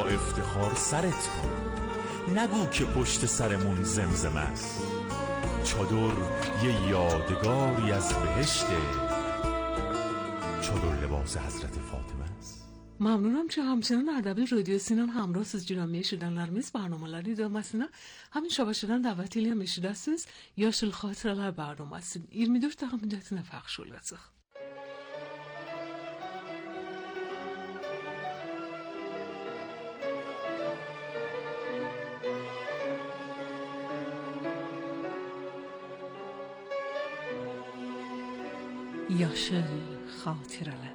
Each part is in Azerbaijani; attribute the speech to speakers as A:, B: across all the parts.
A: افتخار سرت کن، نگو که پشت سرمون زمزم است. چادر یه یادگاری از بهشته، چادر لباس حضرت فاطمه است.
B: Məmnunam ki, həmçinin Ərdəbil Radiosu ilə həmrahsız girəməyə eşidənlərimiz proqramları iddiamasına həmin şəbəkədən dəvət eləyəm eşidəsiniz. Yaşıl Xatirələr proqramı 24 dəqiqə müddətinə pəxş olacaq. Yaşıl Xatirələr.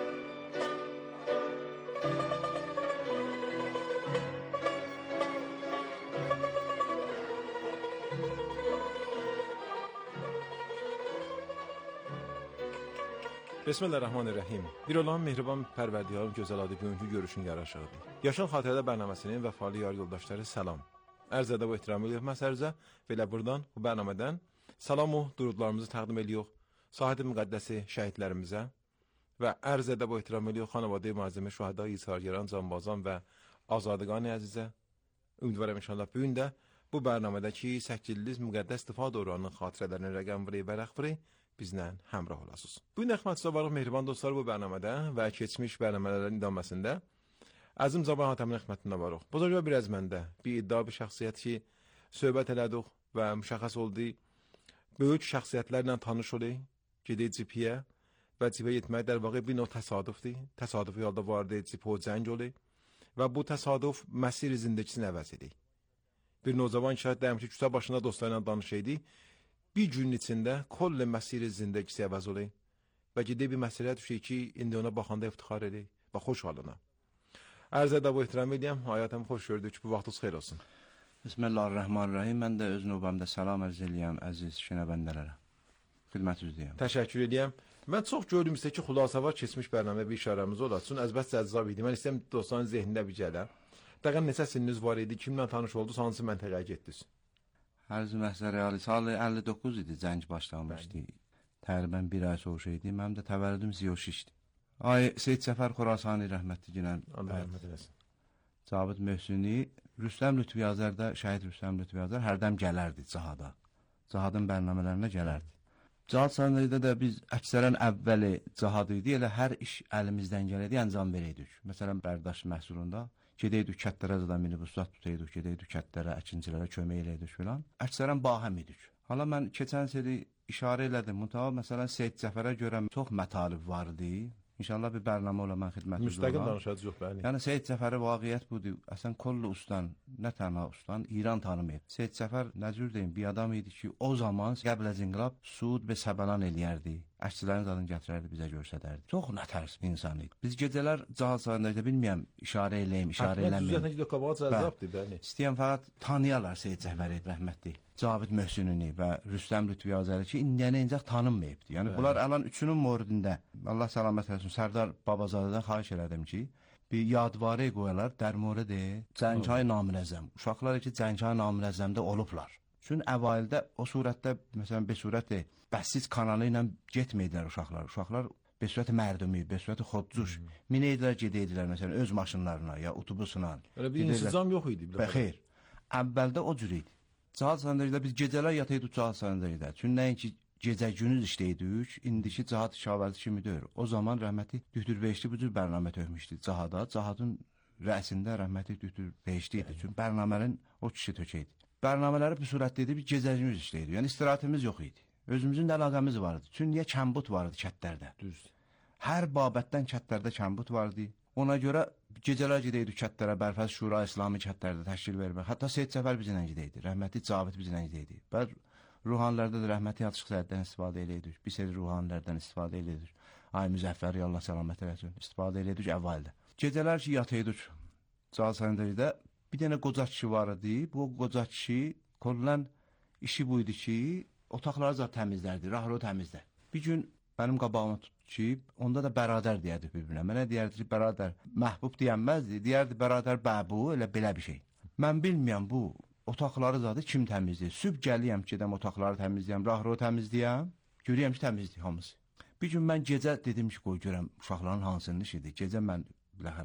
C: Bismillahirrahmanirrahim. Bir olan mehriban pərverdigarın gözəl adı bugünkü görüşün yaraşıqdır. Yaşıl Xatirələr bərnaməsinin vəfalı yar yoldaşları salam. Ərz edəb və ehtiram edirik məsərizə və elə buradan bu bərnamədən salam o durudlarımızı təqdim edirik Sahid-i Müqəddəsi şəhidlərimizə və ərz edəb və ehtiram edirik xanavadə-i müəzzəmə şühəda, izhargəran, canbazan və azadqan əzizə. Ümidvaram inşallah bugün də bu bərnamədəki 8 müqəddəs istifa dövrünün xatirələrini rəqəm vəri vərəq vəri bizlə həmrah olasınız. Bu gün xidmətçidə varıq mehriban dostlar bu bərnamədə və keçmiş bərnamələrin idaməsində Əzim Zaban Hatəmin xidmətində varıq. Buzurga bir əzməndə, bir iddia, bir şəxsiyyət ki, söhbət elədik və müşəxəs oldu. Böyük şəxsiyyətlərlə tanış oldu, gedək cipiyə və cipiyə yetmək در واقع bir növ təsadüfdir. Təsadüfi yolda vardı, cipi o cəng oldu və bu təsadüf məsir zindəkisini əvəz edir. Bir növcavan şahid dəyəm ki, küçə başında dostlarla danışıydı. Bir günün içində kolle məsiri zindəgisi əvəz olayım və gedib bir məsələ düşək ki, indi ona baxanda iftixar edək və xoş halına. Ərz edəb və ehtiram edəyəm, həyatımı xoş gördük, bu vaxtınız xeyir olsun.
D: Bismillahirrahmanirrahim. Mən də öz növbəmdə salam ərz eləyəm əziz şinəbəndələrə. Xidmət üzrəyəm.
C: Təşəkkür edəyəm. Mən çox gördüm sizə ki, xülasə var keçmiş bərnamə bir işarəmiz olasın. Əzbət cəzzab idi. Mən istəyəm dostların zehnində bir gələ. Dəqiq neçə sininiz var idi, kimlə tanış oldunuz, hansı məntəqəyə getdiniz?
D: Hər məsələ reali salı 59 idi cəng başlanmışdı. Təqribən bir ay sonra idi. Mənim də təvəllüdüm Ziyoşişdi. Ay Seyid Səfər Xorasani rəhmətli günən.
C: Allah rəhmət eləsin.
D: Cabit Möhsüni, Rüstəm Lütfiyazərdə, şəhid Rüstəm Lütfiyazər hərdəm gələrdi cihada. Cihadın bərnamələrinə gələrdi. Cihad sahələrində də biz əksərən əvvəli cihad idi, elə hər iş əlimizdən gələydi, əncam verəydik. Məsələn, Bərdaş məhsulunda gedəydik kətlərə zadan minibuslat tutaydik, gedəydik kətlərə, əkincilərə kömək eləydik filan. Əksərən bahəm idik. Hala mən keçən seri işarə elədim. Məsələn, Seyid Cəfərə görə çox mətalib vardı. İnşallah bir bərnamə ola mən xidmətinizdə
C: müstəqil danışacağıq bəli.
D: Yəni Seyid Cəfəri vaqiət budur. Əsən kollu ustan, nə tənha ustan, İran tanımayıb. Seyid Cəfər nə cür deyim, bir adam idi ki, o zaman qəbl az inqilab Suud və Səbəlan eləyərdi. Əşçilərin adını gətirərdi, bizə göstərərdi. Çox nətərs insan idi. Biz gecələr cihad sahəsində bilmirəm, işarə eləyim, işarə eləməyim. İstəyəm fəqət tanıyalar Seyid Cəfəri rəhmətli. Cabit Möhsünini və Rüstəm Lütfiyazəri ki, indiyənə incək tanınmayıbdı. Yəni, bunlar ələn üçünün moridində, Allah səlamət eləsin, Sərdar Babazadədən xahiş elədim ki, bir yadvarı qoyalar, dərmorədə Cənghay Namirəzzəm. Uşaqlar ki, Cənghay Namirəzzəmdə olublar. Çünki əvaildə o surətdə, məsələn, besurəti bəssiz kanalı ilə getməyidilər uşaqlar. Uşaqlar besurəti mərdumi, besurəti xodcuş, minəydilər, gedəydilər, məsələn, öz maşınlarına, ya otobusuna.
C: Elə bir insizam yox idi.
D: Xeyr, əvvəldə o cür idi. Cihad sahəsində biz gecələr yataydık cihad sahəsində. Çünki nəinki gecə günüz işləydik, indiki cihad şavəli kimi deyir. O zaman rəhmətli Dühtür Beşli bu cür bərnamə tökmüşdü cihada. Cihadın rəsində rəhmətli Dühtür Beşli idi. Çünki bərnamənin o kişi tökəydi. Bərnamələri bir surətdə idi, bir gecə günüz işləydik. Yəni istirahatimiz yox idi. Özümüzün də əlaqəmiz vardı. Çünki niyə kəmbut vardı kətlərdə?
C: Düz.
D: Hər babətdən kətlərdə kəmbut vardı. Ona görə gecələr gedəydik kətlərə, Bərfəz Şura İslami kətlərdə təşkil vermək. Hətta Seyid Cəfər bizlə gedəydi, rəhmətli Cabit bizlə gedəydi. Bəzi ruhanilərdə də rəhmətli Yatışıq Səhəddən istifadə eləyirdik. Bir seri ruhanilərdən istifadə eləyirdik. Ay Müzəffəri, Allah səlamət eləsin, istifadə eləyirdik əvvəldə. Gecələr ki, yataydik cihad sahəsində, bir dənə qoca kişi var idi. Bu qoca kişi kollən işi buydu ki, otaqları da təmizlərdi, rahro təmizlər. Bir gün mənim qabağıma tutdu ki, onda da bəradər deyərdi bir-birinə. Mənə deyərdi ki, bəradər məhbub deyənməzdi, deyərdi bəradər bəbu, elə belə bir şey. Mən bilməyəm bu otaqları zadı kim təmizləyir. Sübh gəliyəm ki, gedəm otaqları təmizləyəm, rahro təmizləyəm, görəyəm ki, təmizləyir hamısı. Bir gün mən gecə dedim ki, qoy görəm uşaqların hansının işidir. Gecə mən biləxərə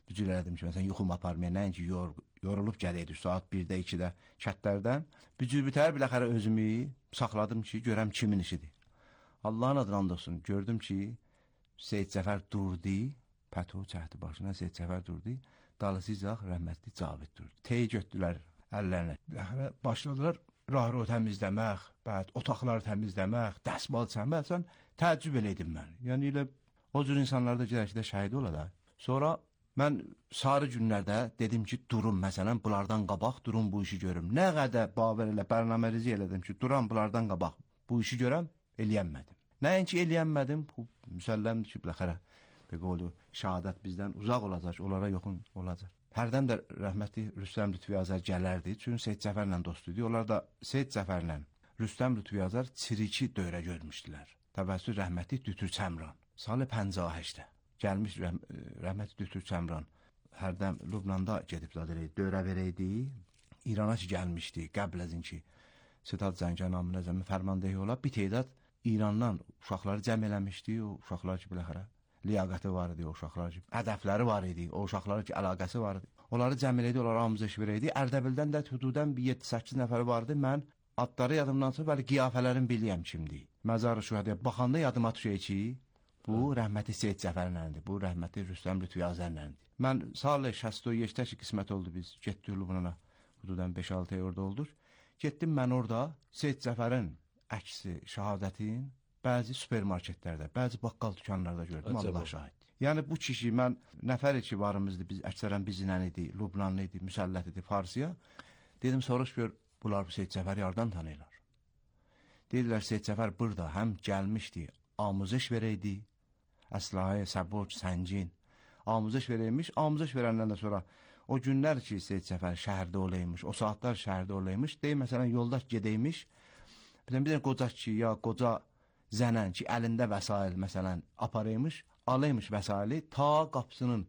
D: Bücür elədim ki, məsələn, yuxum aparmaya, nəinki yorulub gələydi saat 1-də, 2-də kətlərdən. Bücür bitər, biləxərə özümü saxladım ki, görəm kimin işidir. Allahın adına and olsun, gördüm ki, Seyid Cəfər durdu, pəto çəkdi başına, Seyid Cəfər durdu, dalısıcaq rəhmətli Cavid durdu. Tey götdülər əllərinə. Biləxərə başladılar rah-ro təmizləmək, bəd otaqları təmizləmək, dəsmal çəmək, sən təəccüb eləydim mən. Yəni elə o cür insanlar da gedək ki, şəhid ola da. Sonra mən sarı günlərdə dedim ki, durun məsələn, bunlardan qabaq, durun bu işi görüm. Nə qədər baver elə, bərnamərizi elədim ki, duran bunlardan qabaq bu işi görəm, eləyənmədim. Nəinki eləyənmədim, bu müsəlləmdir ki, biləxərə, bir qolu, şəhadət bizdən uzaq olacaq, onlara yoxun olacaq. Hərdən də rəhmətli Rüstəm Lütfi Azər gələrdi, çünki Seyid Cəfərlə dost idi. Onlar da Seyid Cəfərlə Rüstəm Lütfi Azər çiriki dövrə görmüşdülər. Təvəssül rəhmətli Dütür Çəmran. Salı 58-də gəlmiş rəhmətli Dütür Çəmran. Hərdən Lübnanda gedib dövrə verəydi. İrana ki gəlmişdi, qəbləzin ki, Sedat Zəngər namına zəmin fərmandehi ola. Bir teydad İrandan uşaqları cəm eləmişdi. O uşaqlar ki, biləxərə, liyaqəti var idi, o uşaqlar ki, hədəfləri var idi, o uşaqlar ki, əlaqəsi var idi. Onları cəm eləydi, onları amuzəş verəydi. Ərdəbildən də hududən 7-8 nəfər vardı. Mən adları yadımdan çıxıb, bəli, qiyafələrin biliyəm kimdir. Məzar-ı Şühədəyə baxanda yadıma düşək ki, bu rəhməti Seyid Cəfərləndir, bu rəhməti Rüstəm Lütfi Azərləndir. Mən salı 67-də ki, qismət oldu, biz getdik Lübnana, hududan 5-6 ay orada olduq. Getdim mən orada Seyid Cəfərin əksi, şəhadətin bəzi supermarketlərdə, bəzi baqqal dükanlarda gördüm, Allah şahid. Yəni bu kişi, mən nəfər ki varımızdı, biz əksərən bizlə idi, Lübnanlı idi, müsəllət idi, Farsiya. Dedim, soruş gör, bunlar bu Seyid Cəfəri yardan tanıyırlar. Deyirlər, Seyid Cəfər burada həm gəlmişdi, amuzəş verəydi, əslahə, səboç, səncin, amuzəş verəymiş, amuzəş verəndən də sonra o günlər ki, Seyid Cəfər şəhərdə olaymış, o saatlar şəhərdə olaymış, deyim, məsələn, yoldaş gedəymiş, bir dənə qoca ki, ya qoca zənən ki, əlində vəsail, məsələn, aparaymış, alaymış vəsaili, ta qapısının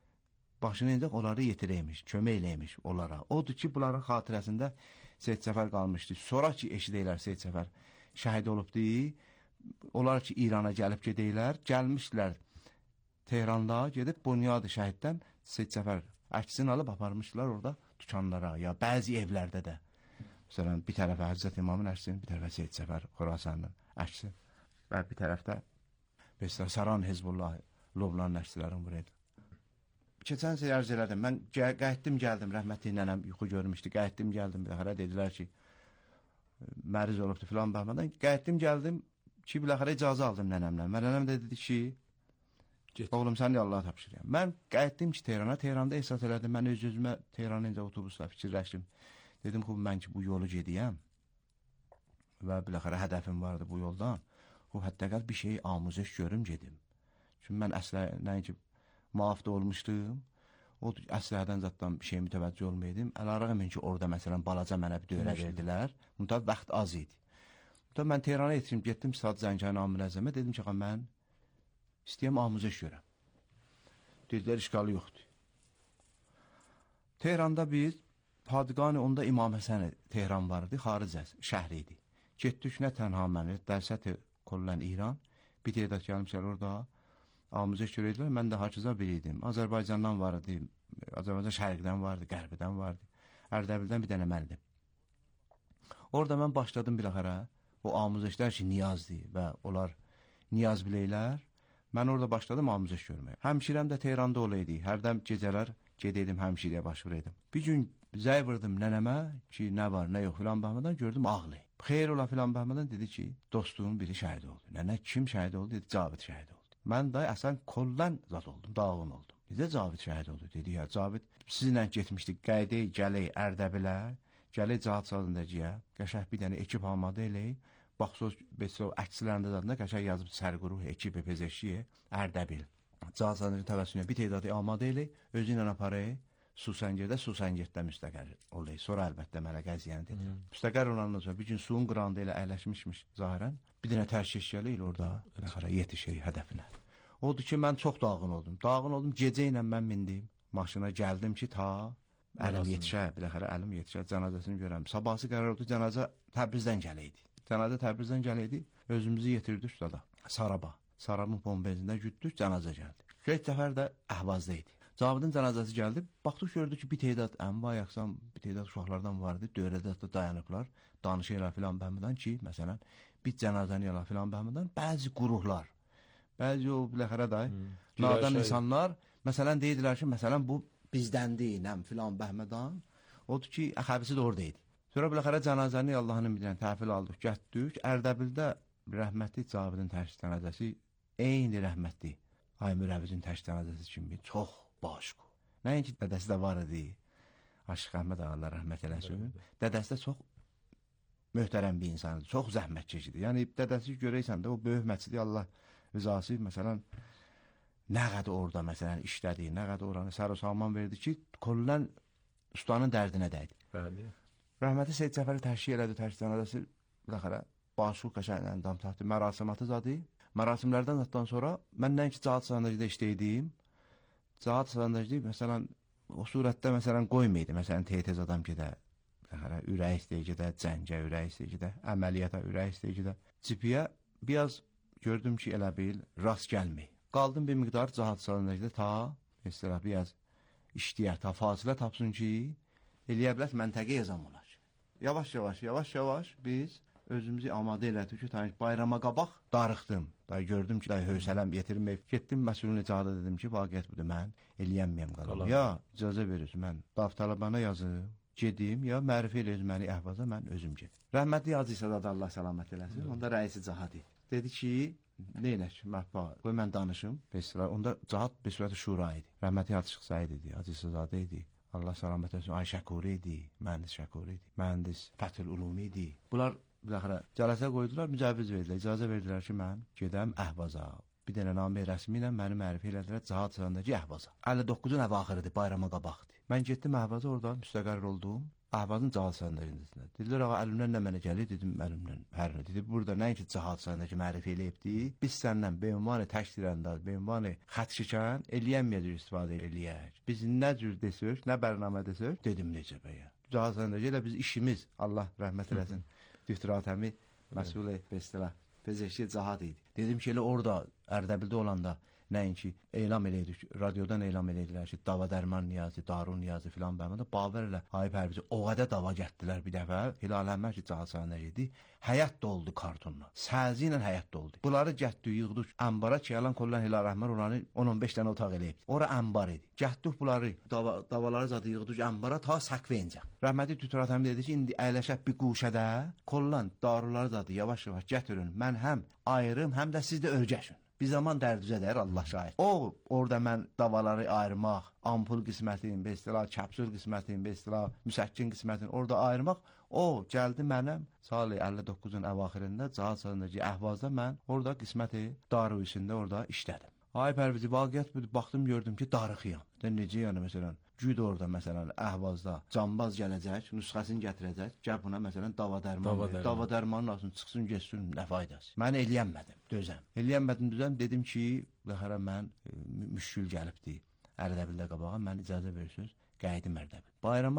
D: başını incək, onları yetirəymiş, kömək eləymiş onlara. Odur ki, bunların xatirəsində Seyid Cəfər qalmışdı. Sonra ki, eşidəylər Seyid Cəfər şəhid olubdu, onlar ki, İrana gəlib gedəylər, gəlmişdilər Tehranda, gedib Bunyad-ı Şəhiddən Seyid Cəfər əksini alıb aparmışdılar orada dükanlara, ya bəzi evlərdə də. Məsələn, bir tərəfə Həzrət İmamın əksini, bir tərəfə Seyid Cəfər Xorasanın əksi və bir tərəfdə Saran Hezbollah, Lübnan əksilərin buraydı. Keçən sey arz elədim, mən qayıtdım gəldim, rəhmətli nənəm yuxu görmüşdü, qayıtdım gəldim, biləxərə dedilər ki, məriz olubdu filan baxmadan, qayıtdım gəldim ki, biləxərə icazə aldım nənəmlə. Mən nənəm də dedi ki, oğlum sən də Allaha tapşırıyam. Mən qayıtdım ki, Tehranda ehsas elədim, mən öz-özümə Tehranınca otobusla fikirləşdim. Dedim ki, mən ki, bu yolu gediyəm və biləxərə hədəfim vardı bu yoldan. O hətta bir şey amuzəş görüm gedim. Çünki mən əslə nəinki muafda olmuşdum. O əsləhədən zatdan bir şey mütəvəccə olmayaydım. Əlarəğmin ki, orada məsələn balaca mənə bir dövrə verdilər. Mütəv vaxt az idi. Mütəv mən Tehrana yetişim, getdim Saad Zəngərin Amil-Əzəmə, dedim ki, mən istəyəm amuzəş görəm. Dedilər, işgalı yoxdur. Tehranda biz, Hadiqani onda İmam Həsən Tehran vardı, xaric şəhri idi. Getdik nə tənha məni, dərsət kollən İran, bir teydad gəlmişlər orada, amuzəş görəydilər, mən də haçıza biriydim. Azərbaycandan vardı, Azərbaycan şərqdən vardı, qərbidən vardı, Ərdəbildən bir dənə məndim. Orada mən başladım biləxərə, o amuzəşlər ki, niyazdır və onlar niyaz biləylər, mən orada başladım amuzəş görməyə. Həmşirəm də Tehranda olaydı, hərdən gecələr gedəydim, həmşiriyə başvuraydım. Bir gün zəy vurdım nənəmə ki, nə var, nə yox filan baxmadan gördüm ağlayı. Xeyr ola filan baxmadan dedi ki, dostumun biri şəhid oldu. Nənə kim şəhid oldu? Dedi, Cavid şəhid oldu. Mən də əsən kollən zat oldum, dağın oldum. Necə Cavid şəhid oldu? Dedi, ya Cavid sizinlə getmişdik, qəydək, gələk, Ərdəbilə, gələk Cahat Sadındacıya, qəşəh bir dənə ekip almadı eləyik. Baxsız, əksilərində zadında qəşəh yazıb sərquruh, ekip, pezeşiyə, Ərdəbil. Cahat Sadındacı təvəssünə bir teydadı almadı eləyik, özü ilə aparayıq. Susəngirdə müstəqər olayı. Sonra əlbəttə mənə qəziyyəni dedi. Müstəqər olandan sonra bir gün suyun qırağında ilə əyləşmişmiş zahirən. Bir dənə tərşiş gəlir orada, yetişir hədəfinə. Odur ki, mən çox dağın oldum. Dağın oldum, gecə ilə mən mindim. Maşına gəldim ki, ta əlim yetişə, biləxərə əlim yetişə, cənazəsini görəm. Sabahsı qərar oldu, cənazə Təbrizdən gələydi. Cənazə Təbrizdən gələydi, özümüzü yetirdik da Saraba. Sarabın pombezində güddük, cənazə gəldi. Seyid Cəfər də Əhvazda idi. Zabidin cənazəsi gəldi. Baxdıq gördük ki, bir tədad əmva yaxsam, bir tədad uşaqlardan vardı. Dövrədə də dayanıblar. Danışırlar filan bəhmədən ki, məsələn, bir cənazəni yala filan bəhmədən bəzi qururlar. Bəzi o biləxərə day, nadan insanlar, məsələn, deyirdilər ki, məsələn, bu bizdəndir, nəm filan bəhmədən. Odur ki, əxəbisi də oradaydı. Sonra biləxərə cənazəni Allahın bilən təhvil aldıq, gətdik. Ərdəbildə rəhmətli Zabidin təşkil cənazəsi eyni rəhmətli Aymur Əvizin təşkil cənazəsi kimi çox başqa. Nəinki dədəsi də var idi. Aşıq Əhməd Allah rəhmət eləsin. Dədəsi də çox möhtərəm bir insandır. Çox zəhmətkeşidir. Yəni dədəsi görəysən də o böyük məscidi Allah rızası məsələn nə qədər orada məsələn işlədi, nə qədər oranı sər-o-saman verdi ki, kollən ustanın dərdinə dəydi.
C: Bəli.
D: Rəhmətli Seyd Cəfəri təşkil elədi, təşkil cənazəsi biləxərə başıq qəşəng əndam taxtı, mərasimatı zadı. Mərasimlərdən zatdan sonra mən nəinki Cahat Sandacıda işləydim. Cahat Sandacıda məsələn o surətdə məsələn qoymaydı. Məsələn tez adam gedə, ürək istəyə gedə, cəngə ürək istəyə gedə, əməliyyata ürək istəyə gedə. Cipiyə biraz gördüm ki, elə bil rast gəlməyib. Qaldım bir miqdar Cahat Sandacıda ta mesela biraz işləyər, ta fasilə tapsın ki, eləyə bilət məntəqə yazam olar. Yavaş-yavaş biz özümüzü amadə elədik ki, bayrama qabaq darıxdım. Gördüm ki, hövsələm yetirməyib. Getdim məsulun icada dedim ki, vaqiyyət budur, mən eləyəmməyəm qalam. Ya icazə verirsiniz, mən davtalabana yazım, gedim, ya mərifə eləyir məni əhvaza, mən özüm gedim. Rəhmətli Hacı İsa da Allah səlamət eləsin, onda rəisi Cahat idi. Dedi ki, neynək, məhba, qoy mən danışım. Onda Cahat bir sürəti şura idi. Rəhmətli Hacı Said idi, Hacı İsazadə idi. Allah səlamət eləsin, Ay Şəkuri idi, mühəndis Şəkuri idi, mühəndis Fəthül Ulumi idi. Bunlar biləxərə cələsə qoydular, mücəvviz verdilər, icazə verdilər ki, mən gedəm Əhvaza. Bir dənə namə rəsmi ilə məni mərifə elədilər Cahat Sandacı Əhvaza. 59-un əvaxırıdır, bayrama qabaqdır. Mən getdim Əhvaza, orada müstəqərr oldum. Əhvazın Cahat Sandacı'nda. Dedilər, ağa, əlimdən nə mənə gəlir? Dedim, əlimdən hərinə. Dedi, burada nəinki Cahat Sandacı mərifə eləyibdi. Biz səndən beynvani təşkil əndaz, beynvani xət şikən eləyəməyəcək istifadə eləyək. Biz nə cür desək, nə bərnamə desək, dedim necə bəyə. Cahat Sandacı ilə biz işimiz, Allah rəhmət eləsin. Düftürat həmi məsul bestələ fezəşki Cahat idi. Dedim ki, elə orada Ərdəbildə olanda nəinki elam eləydik, radiodan elam elədilər ki, dava dərman niyazı, darun niyazı filan bəməndə Babər ilə Ayıb Hərbici o qədər dava gətdilər bir dəfə. Hilal Əhməd ki, Cahat Sandacı idi. Həyat doldu kartonla. Səzi ilə həyat doldu. Bunları gətdik, yığdıq əmbara ki, yalan kollan Hilal Əhməd oranı 10-15 dənə otaq eləyibdi. Ora əmbar idi. Gətdik bunları, davaları zadı yığdıq əmbara ta səqvəyincə. Rəhmətli Dütürat həmi dedi ki, indi əyləşək bir quşədə kollan daruları zadı yavaş-yavaş gətirin. Mən həm ayırım, həm də siz də örgəşin. Bir zaman dərdüzə dəyər, Allah şahid. Orada mən davaları ayırmaq, ampul qismətin, bestila, kəpsül qismətin, bestila, müsəkkin qismətin orada ayırmaq, gəldi mənəm Salih 59-un əvaxirində Cahat Sandacı Əhvazda mən orada qisməti darı üstündə orada işlədim. Ay Pərvizi, vaqiyyət budur, baxdım, gördüm ki, darıxıyam. Necə yəni, məsələn, güd orada, məsələn, Əhvazda cambaz gələcək, nüsxəsini gətirəcək, gəl buna, məsələn, dava dərmanın altını çıxsın, geçsin, nə faydası. Mən eləyənmədim, dözəm. Dedim ki, bəxərə mən müşkül gəlibdi, Ərdəbildə qabağa, mən icazə verirsiniz, qayıdım Ərdəbil. Bayrama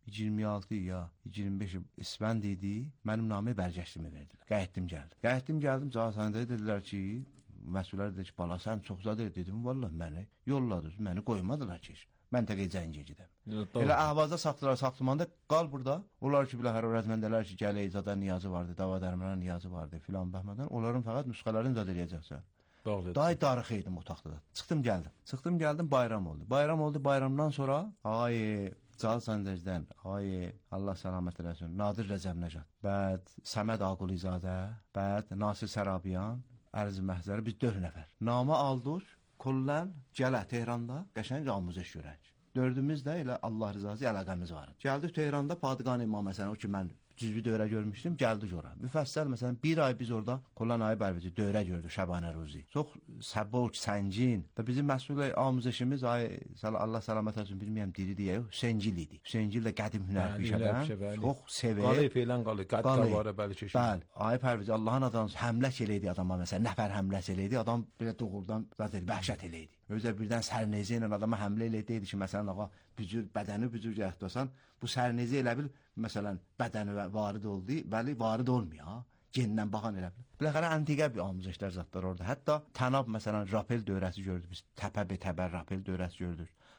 D: 26 ya 25 İsfənd idi, mənim namı bərgəşlimi verdilər. Qayıtdım gəldim, Cahat Sandacı dedilər ki, məsullər dedi ki, bala, sən çox zadə dedim, vallahi məni yolladınız, məni qoymadılar ki, məntəqəyə cəngə gedəm. Elə Əhvazda saxtılar, saxtımanda qal burada. Onlar ki, biləhər öğretmendələr ki, gəl icada niyazı vardı, dava dərmana niyazı vardı filan bəhmədən, onların fəqət nüsxələrini zad eləyəcəksən. Day darıxıydım otaqda. Çıxdım gəldim, bayram oldu. Bayramdan sonra Cahat Sandacıdan, Allah səlamət eləsin, Nadir Rəcəb Nəcad, bəd Səməd Aqulizadə, bəd Nasir Sərabiyan, Ərz-i Məhzəri, biz 4 nəfər. Namə aldıq, kollən gələ Tehranda qəşəng amuzəş görək. 4-ümüz də elə Allah rızası əlaqəmiz var. Gəldik Tehranda Padiqan İmam məsələn, o ki mən cüzvi dövrə görmüşdüm, gəldik ora. Müfəssəl məsələn, bir ay biz orada Kollan Ayıb Ərvici dövrə gördük Şəbanə Ruzi. Çox səbok, səncin. Və bizim məsul amuzəşimiz, Allah səlamət olsun, bilməyəm diri deyə, Hüseygil idi. Hüseygil də qədim hünərpişədən, çox sevir.
C: Qalı feylən qalı, qədqavarə bəli keşir.
D: Bəli, Ayıb Ərvici Allahın adamı həmlək eləydi adama məsələn, nəfər həmlək eləydi, adam belə doğrudan vəhşət eləydi. Özə birdən sərnezə ilə adama həmlə eləydi, deydi ki, məsələn, ağa, bədəni bücür gərəkdəsən, bu sərnezə elə bil, məsələn, bədəni varid oldu, bəli, varid olmuyor, genindən baxan elə bil. Biləxərə, əntiqə bir amuzəşlər zatlar orada. Hətta Tənab, məsələn, rapel dövrəsi gördük, biz təpə-betəbər rapel dövrəsi gördük.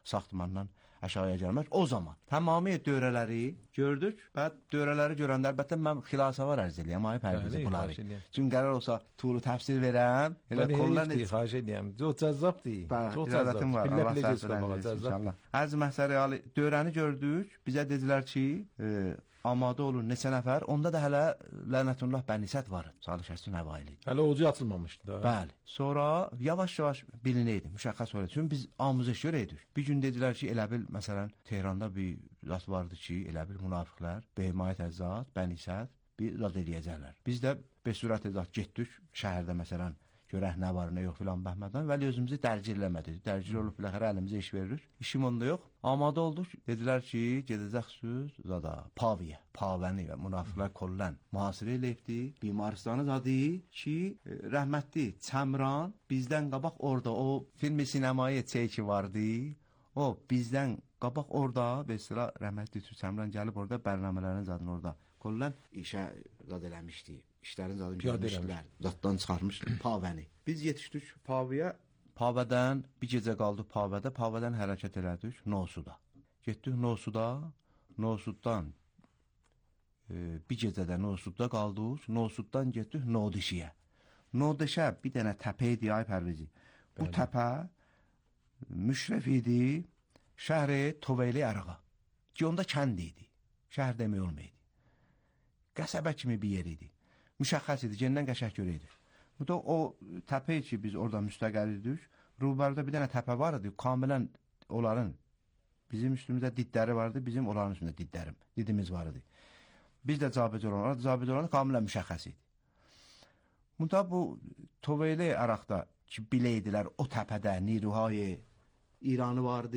D: Saxtmandan aşağıya gəlmək. O zaman tamamilə dövrələri gördük və dövrələri görəndə əlbəttə mən xilasavar ərz eləyəm ay Pərvizi bunları. Çünki qərar olsa turu təfsir verəm.
C: Elə kollan xahiş edirəm. Çox cəzzabdır.
D: Çox cəzzabım var. Allah səslənsin. Əziz məhsəri dövrəni gördük. Bizə dedilər ki, amadə olun neçə nəfər. Onda da hələ Lənətullah Bənisət var. Salih Şəstin Əvaili.
C: Hələ ocu açılmamışdı da.
D: Bəli. Sonra yavaş-yavaş bilinəydi, müşəxəs oldu. Çünki biz amuzəş görəydik. Bir gün dedilər ki, elə bil məsələn Tehranda bir zat vardı ki, elə bil münafiqlər, Behimayət Əzzat, Bənisət bir zat eləyəcəklər. Biz də bəsurət zat getdik şəhərdə məsələn görək nə var, nə yox filan bəhmədən, vəli özümüzü dərcir eləmədik. Dərcir olub biləxərə əlimizə iş veririk. İşim onda yox. Amadə olduq. Dedilər ki, gedəcəksiniz zada Paviyə, Pavəni və münafiqlər kollan mühasirə eləyibdi. Bimaristanı zadı ki, rəhmətli Çəmran bizdən qabaq orada o filmi sinemaya çəki vardı. O bizdən qabaq orada mesela rəhmətli Çəmran gəlib orada bərnamələrin zadını orada kollan işə zad eləmişdi. İşlərin zadını görmüşdülər. Zaddan çıxarmış Pavəni. Biz yetişdik Paviyə. Pavədən bir gecə qaldıq Pavədə. Pavədən hərəkət elədik Nosuda. Getdik Nosuda. Nosuddan bir gecədə Nosudda qaldıq. Nosuddan getdik Nodişiyə. Nodişə bir dənə təpə idi ay Pərvizi. Bu təpə müşrəf idi şəhri Toveyli Ərağa. Ki onda kənd idi. Şəhər demək olmaydı. Qəsəbə kimi bir yer idi. Müşəxəs idi, gendən qəşək görəydik. Bu da o təpə ki, biz orada müstəqəl idik. Rubarda bir dənə təpə var idi, kamilən onların, bizim üstümüzdə didləri vardı, bizim onların üstündə didimiz var idi. Biz də cabit olan kamilən müşəxəs idi. Bu da bu Toveyli Əraqda ki, biləydilər, o təpədə Niruhay İranı vardı.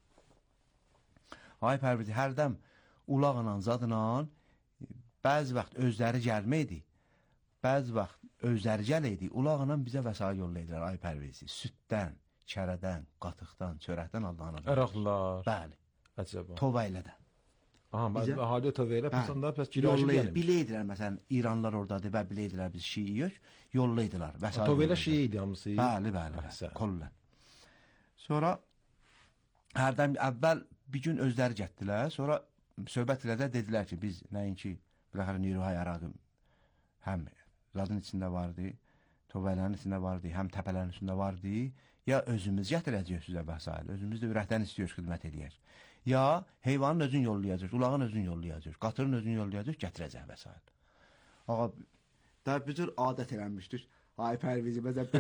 D: Ay Pərvizi, hərdəm ulaqla, zadla, bəzi vaxt özləri gəlməkdir. Bəzi vaxt özləri gələydi, ulaqla bizə vəsai yollaydılar ay Pərvizi. Süddən, kərədən, qatıqdan, çörəkdən Allah'ın adına.
C: Əraqlar.
D: Bəli.
C: Əcəba.
D: Tovaylədən.
C: Aha, ahali Tovaylə pısanda pəs girajı gəlmiş.
D: Biləydilər, məsələn, İranlar oradadır və biləydilər biz Şiiyik, yollaydılar vəsai.
C: Tovaylə Şiiy idi hamısı.
D: Bəli, kollən. Sonra hərdən əvvəl bir gün özləri gətdilər, sonra söhbət ilə dedilər ki, biz nəinki biləxərə Niruhay Əraqı həm zadın içində vardı, Tovaylərin içində vardı, həm təpələrin içində vardı, ya özümüz gətirəcəyik sizə vəsail, özümüz də ürəkdən istiyoruz xidmət edəyək. Ya heyvanın özün yollayacaq, ulağın özün yollayacaq, qatırın özün yollayacaq, gətirəcək vəsail. Ağa, da bir cür adət eləmişdir. Ay Pərvizi, məsələn,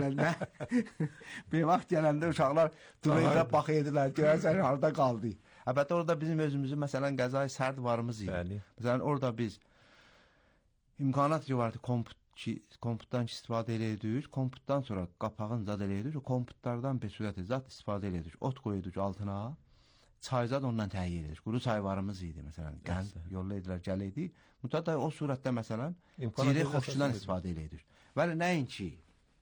D: bir vaxt gələndə uşaqlar Tovaylə baxıydılar, görərsən, harada qaldı. Əlbəttə, orada bizim özümüzün, məsələn, qəzai sərd varımız idi. Məsələn, orada biz imkanat ki vardı, komputdan istifadə eləyirik, komputdan sonra qapağın zad eləyirik, o komputlardan bir sürətli zad istifadə eləyirik, ot qoyuruq altına, çayzad ondan təhiyyir edirik, quru çayvarımız idi, məsələn, qənd yollaydılar, gələydi, mütədə o surətdə, məsələn, zirək xoşçudan istifadə eləyirik. Vəli nəinki,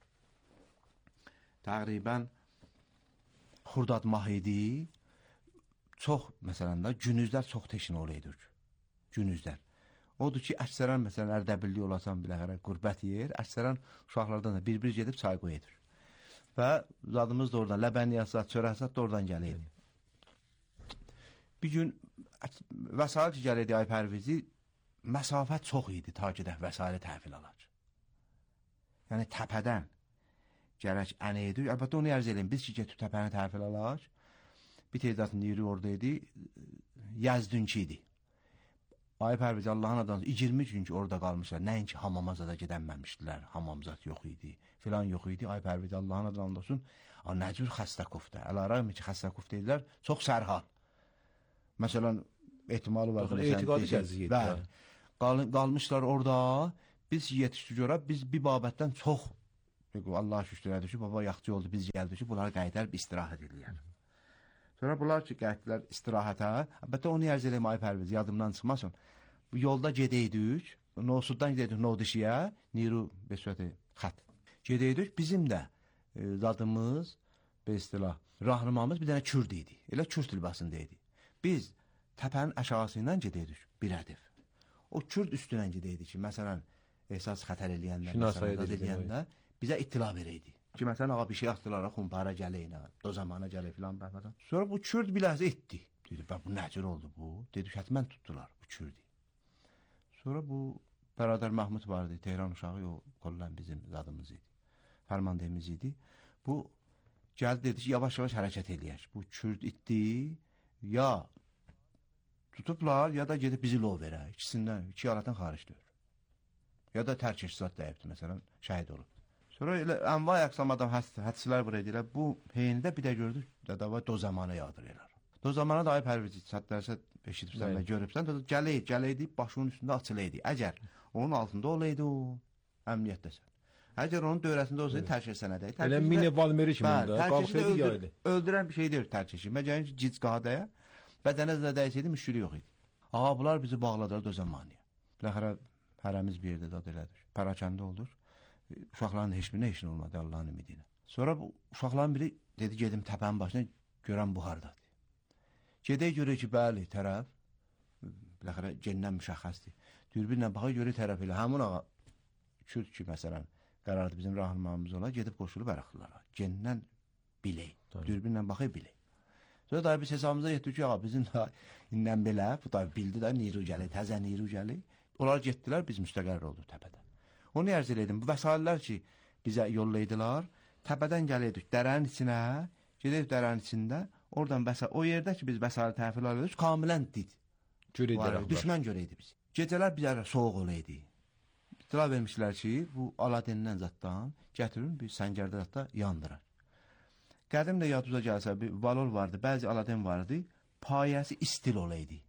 D: təqribən Xurdad Mahidi, çox, məsələn, da günüzlər çox teşin olaydık, günüzlər. Odur ki, əksərən, məsələn, Ərdəbilli olasan biləxərə qürbət yer, əksərən uşaqlardan da bir-bir gedib çay qoyudur. Və zadımız da oradan, ləbəniyyəsat, çörəsat da oradan gələydi. Bir gün vəsail ki, gələydi ay Pərvizi, məsafət çox idi ta ki, vəsaili təhvil alaq. Yəni, təpədən gərək ənəydik. Əlbəttə, onu ərz edin, biz ki, getib təpəni təhvil alaq, bir teyzatın yeri orada idi, Yəzdünki idi. Ay Pərvizi, Allahın adamı 20 gün ki, orada qalmışlar. Nəinki hamamaza da gedənməmişdilər. Hamamzat yox idi, filan yox idi. Ay Pərvizi, Allahın adamı olsun, nə cür xəstə kufdə. Əlaraq ki, xəstə kufdə idilər, çox sərhal. Məsələn, ehtimalı var.
C: Etiqadı gəziyyə idi.
D: Qalmışlar orada, biz yetişdik ora, biz bir babətdən çox, Allah şükür edir ki, baba yaxçı oldu, biz gəldik ki, bunları qayıdar, istirahət edirlər. Sonra bunlar ki, gələtdilər istirahətə, əlbəttə onu ərz eləyəm ay Pərviz, yadımdan çıxmasın. Yolda gedəydik, Nosuddan gedəydik Nodişiyə, Niru Besvəti xət. Gedəydik, bizim də zadımız, istilah, rahnımamız bir dənə Kürd idi, elə Kürd libasında idi. Biz təpənin əşağısı ilə gedəydik, bir ədif. O Kürd üstünə gedəydik ki, məsələn, ehsas xətər eləyəndə, məsələn, bizə ittila verəydi. ki məsələn ağa bir şey atdılar, xumpara gələyinə, o zamana gələ filan bəfədən. Sonra bu Kürd bir ləhzə etdi. Dedi, bu nəcür oldu bu? Dedi, həttəmən tutdular bu Kürdü. Sonra bu Bəradər Mahmud vardı, Tehran uşağı, o qollən bizim zadımız idi, fərmandemiz idi. Bu gəldi, dedi ki, yavaş-yavaş hərəkət eləyək. Bu Kürd itdi, ya tutublar, ya da gedib bizi lov verək. İkisindən, iki yaratdan xaricdir. Ya da tərk eşzat dəyibdir, məsələn, şəhid olub. Sonra elə ənva əqsam adam hədislər buraya deyirlər. Bu peynində bir də gördük, dədava do zamana yağdırırlar. Do zamana da ayıb hər bir sətlərsə eşitibsən və görübsən, gələydi deyib başının üstündə açılaydı. Əgər onun altında olaydı o, əmniyyətdəsən. Əgər onun dövrəsində olsaydı tərk sənədəyi.
C: Elə mini Valmeri kimi də qalxıydı yaydı.
D: Öldürən bir şey deyil tərk. Məcənin ki, cic qadaya, bədənə zədəysəydi müşkülü yox idi. Ağa, bunlar bizi bağladılar do zamanıya. Biləxərə, hərəmiz bir yerdə dad elədir. Pərakəndə olur. Uşaqların heç birinə işin olmadı Allahın ümidinə. Sonra bu uşaqların biri dedi, gedim təpənin başına, görən bu hardadır. Gedək görək ki, bəli, tərəf, biləxərə, gendən müşəxəsdir. Dürbinlə baxaq, görək tərəf elə. Həmin ağa, Kürd ki, məsələn, qərardı bizim rahmanımız ola, gedib qoşulub ərəxlılara. Gendən bilək, dürbinlə baxaq bilək. Sonra da biz hesabımıza yetdik ki, ağa, bizim da indən belə, bu da bildi da, niru gəlir, təzə niru gəlir. Onlar getdilər, biz müstəqər olduq təpədə. Onu ərz elədim, bu vəsaillər ki, bizə yollaydılar, təpədən gələydik dərənin içinə, gedək dərənin içində, oradan o yerdə ki, biz vəsail təhvil alıyorduk, kamilən did. Düşmən görəydi biz. Gecələr bizə soğuq olaydı. İtila vermişlər ki, bu Aladin'dən zatdan gətirin, bir səngərdə zatda yandırar. Qədim də yadınıza gəlsə, bir valol vardı, bəzi Aladin vardı, payəsi istil olaydı.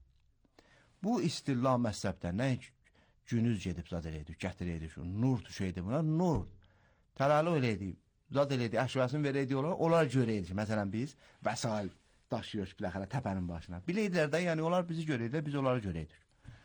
D: Bu istil la məhzəbdən, nə günüz gedib zad eləydik, gətirəydik, nur düşəydi buna, nur. Tələli eləydik. Zad eləydi, əşvəsini verəydi onlar görəydik. Məsələn, biz vəsail daşıyırıq biləxərə təpənin başına. Biləydilər də, yəni onlar bizi görəydik, biz onları görəydik.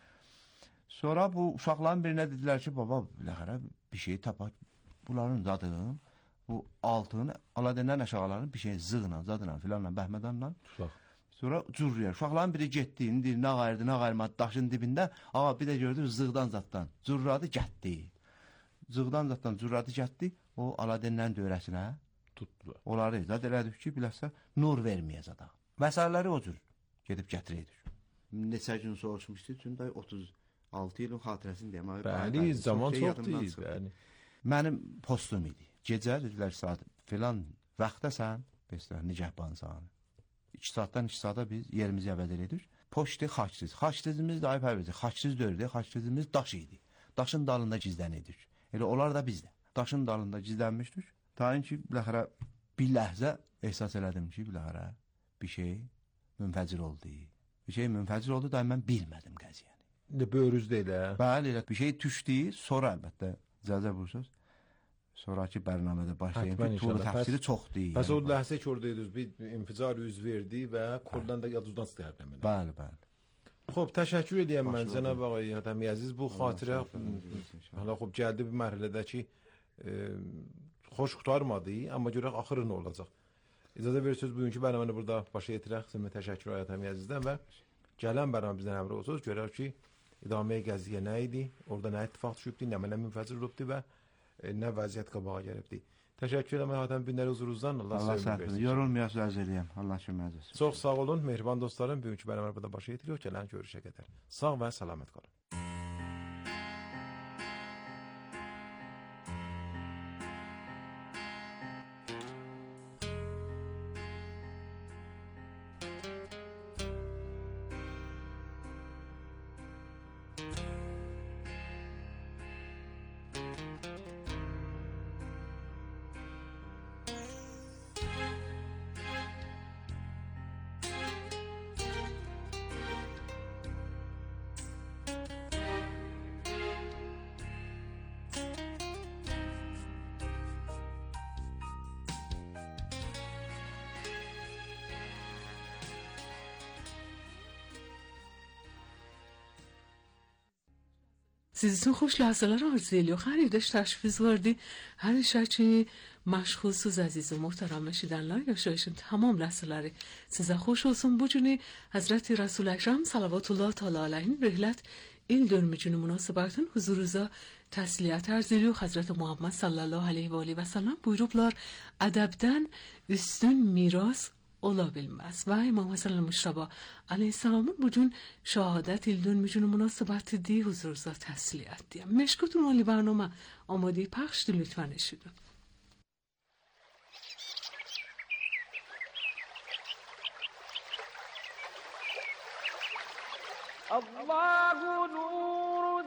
D: Sonra bu uşaqların birinə dedilər ki, baba, biləxərə bir şey tapak, bunların zadını, bu altını, Aladinlərin əşağalarını bir şey zığla, zadla, filanla, bəhmədanla. Sonra cürrüyər. Uşaqların biri getdi, indi nə qayırmadı daşın dibində, ağa bir də gördü zığdan zaddan, cürradı gətdi. Zığdan zaddan cürradı gətdi. O Aladinlərin dövrəsinə tutdular. Onları zad elədik ki, biləsə, nur verməyəz adam. Vəsailləri o cür gedib gətirəydik. Neçə gün soruşmuşdu, çünki 36 ilin xatirəsini deyəm.
C: Bəli, zaman çoxdur.
D: Mənim postum idi. Gecə, dedilər, saat filan vaxtdasən, nigəhbansan. 2 saatdan 2 saata biz yerimizi əvəz elədik. Poçtu xaçsız. Xaçsızımız da ayıb hərbici. Xaçsız dördü, xaçsızımız daş idi. Daşın dalında gizlənirdik. Elə onlar da bizdə. Daşın dalında gizlənmişdik. Tayin ki, biləxərə, bir ləhzə ehsas elədim ki, biləxərə, bir şey münfəcir oldu. Bir şey münfəcir oldu da mən bilmədim qəziyyəni.
C: Böyrüzdə elə.
D: Bəli, elə bir şey düşdü, sonra əlbəttə icazə buyursunuz. Sonraki bərnamədə başlayın ki, tuğlu təfsiri çoxdur.
C: Pəs o ləhzə ki, oradaydınız, bir inficar üz verdi və koldan da yadınızdan istəyərdim.
D: Bəli, bəli.
C: Xob, təşəkkür edəyəm mən Cənab ağay Hatəmi Əziz. Bu xatirə, hala xob, gəldi bir mərhələdə ki, xoş qutarmadı, amma görək axırı nə olacaq. İcazə verirsiniz, bugünkü bərnaməni burada başa yetirək. Sizə təşəkkür Hatəmi Əzizdən və gələn bərnamə bizdən əmri olsunuz. Görək ki, idaməyə gəzdiyə nə idi, orada nə ittifaq düşübdü, nə mənə münfəcir olubdu və nə vəziyyət qabağa gəlibdi. Təşəkkür edirəm Hatəmi günləri huzurunuzdan. Allah
D: səhvini. Yorulmayasız ərz eləyəm. Allah kömək etsin.
C: Çox sağ olun, mehriban dostlarım. Bugünkü bərnamə burada başa yetiriyor. Gələn görüşə qədər. Sağ və səlamət qalın.
B: Sizin خوش لحظه‌lar arzu ediyor. خریدش تشخیص وردی her şaçı meşgulsuz aziz و محترم eşidenler yaşayışın tamam ləhzələri sizə xoş olsun. Bu günü Hazreti Resul Ekrem Salavatullah Teala aleyhin rihlet il dönümü günü münasibətin huzurunuza təsliyyət ərz ediyor. Hazreti Muhammed sallallahu aleyhi ve aleyhi ve sellem buyurublar, ədəbdən üstün miras ola bilməz. Və İmam Həsən Müştəba aleyhisselamın bugün şahadət il dönmüşünün münasibətidir, huzurunuzda təsliyyətdir. Məşkutun Ali برنامه آماده پخش لطفاً eşidin.
E: الله نور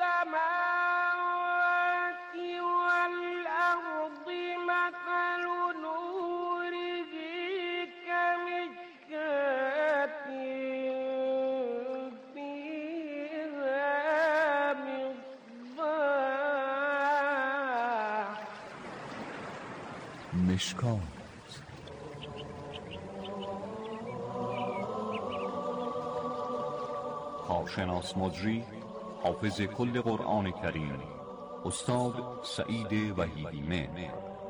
E: السماوات والأرض مثل نوره كمشكاة فيها مصباح
A: مشکات
F: کارشناس مجری حافظ کل قرآن کریم استاد سعید وحیدی مهر.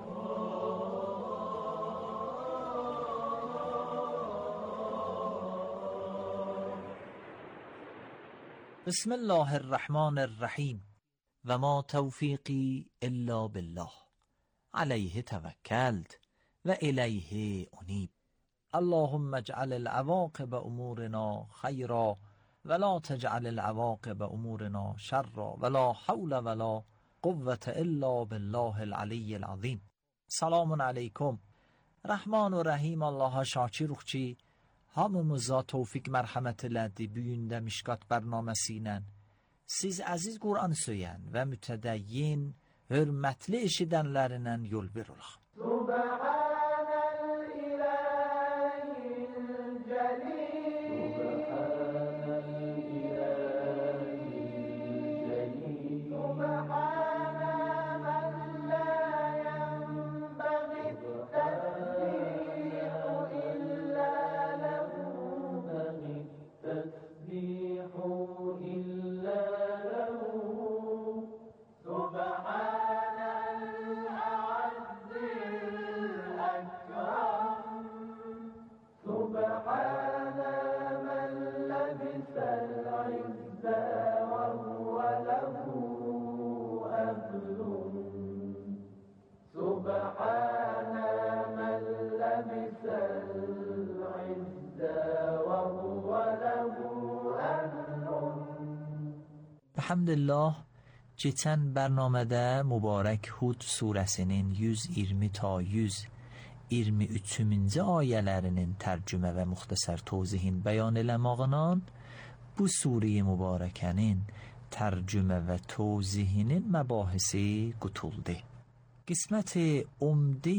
G: بسم الله الرحمن الرحیم و ما توفیقی الا بالله علیه توکلت و الیه انیب. اللهم اجعل العواقب امورنا خیرا ولا تجعل العواقب امورنا شرا ولا حول ولا قوة الا بالله العلی العظیم. Selamun aleyküm. Rahman ve Rahim Allah'a şakir ruhçi, hamımıza tevfik merhamet elədi büyündə Mişkat bərnaməsi ilə. Siz əziz Qur'an söyən və mütədəyyin, hörmətli eşidənlərindən yol bir olaq. Elhamdülillah, keçən bərnamədə mübarək Hud surəsinin 120 ta 123-cü ayələrinin tərcümə və müxtəsər tövzihin bəyan eləmağından bu sure-i mübarəkənin tərcümə və tövzihinin məbahisi qutuldu. Qismət umde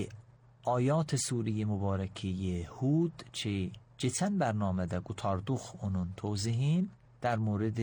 G: ayat sure-i mübarəki Hud ki keçən bərnamədə qutardıq onun tövzihin در مورد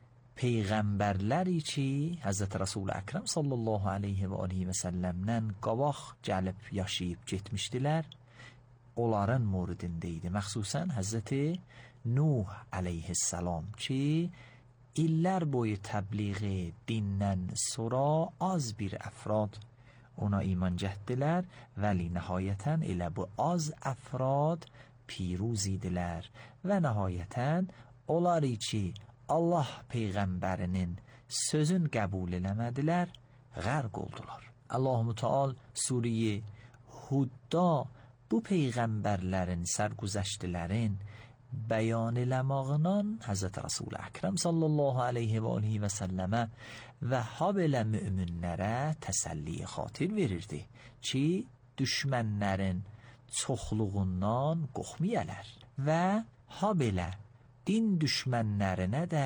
G: peyğəmbərləri ki Həzrət Rasul Əkrəm sallallahu aleyhi və aleyhi və səlləmdən qabaq gəlib yaşayıb getmişdilər, onların moridində idi. Məxsusən Həzrət Nuh aleyhissalam ki illər boyu təbliğ dindən sonra az bir əfrad ona iman gətirdilər, vəli nəhayətən elə bu az əfrad piruz idilər və nəhayətən onları ki Allah peyğəmbərinin sözün qəbul eləmədilər, qərq oldular. Allah-u Teala Suriye Hudda bu peyğəmbərlərin sərgüzəştlərin bəyan eləmağından Həzrət Rasul Əkrəm sallallahu aleyhi və aleyhi və səlləmə və habelə müminlərə təsəlli xatir verirdi ki, düşmənlərin çoxluğundan qorxmayələr və habelə din düşmənlərinə də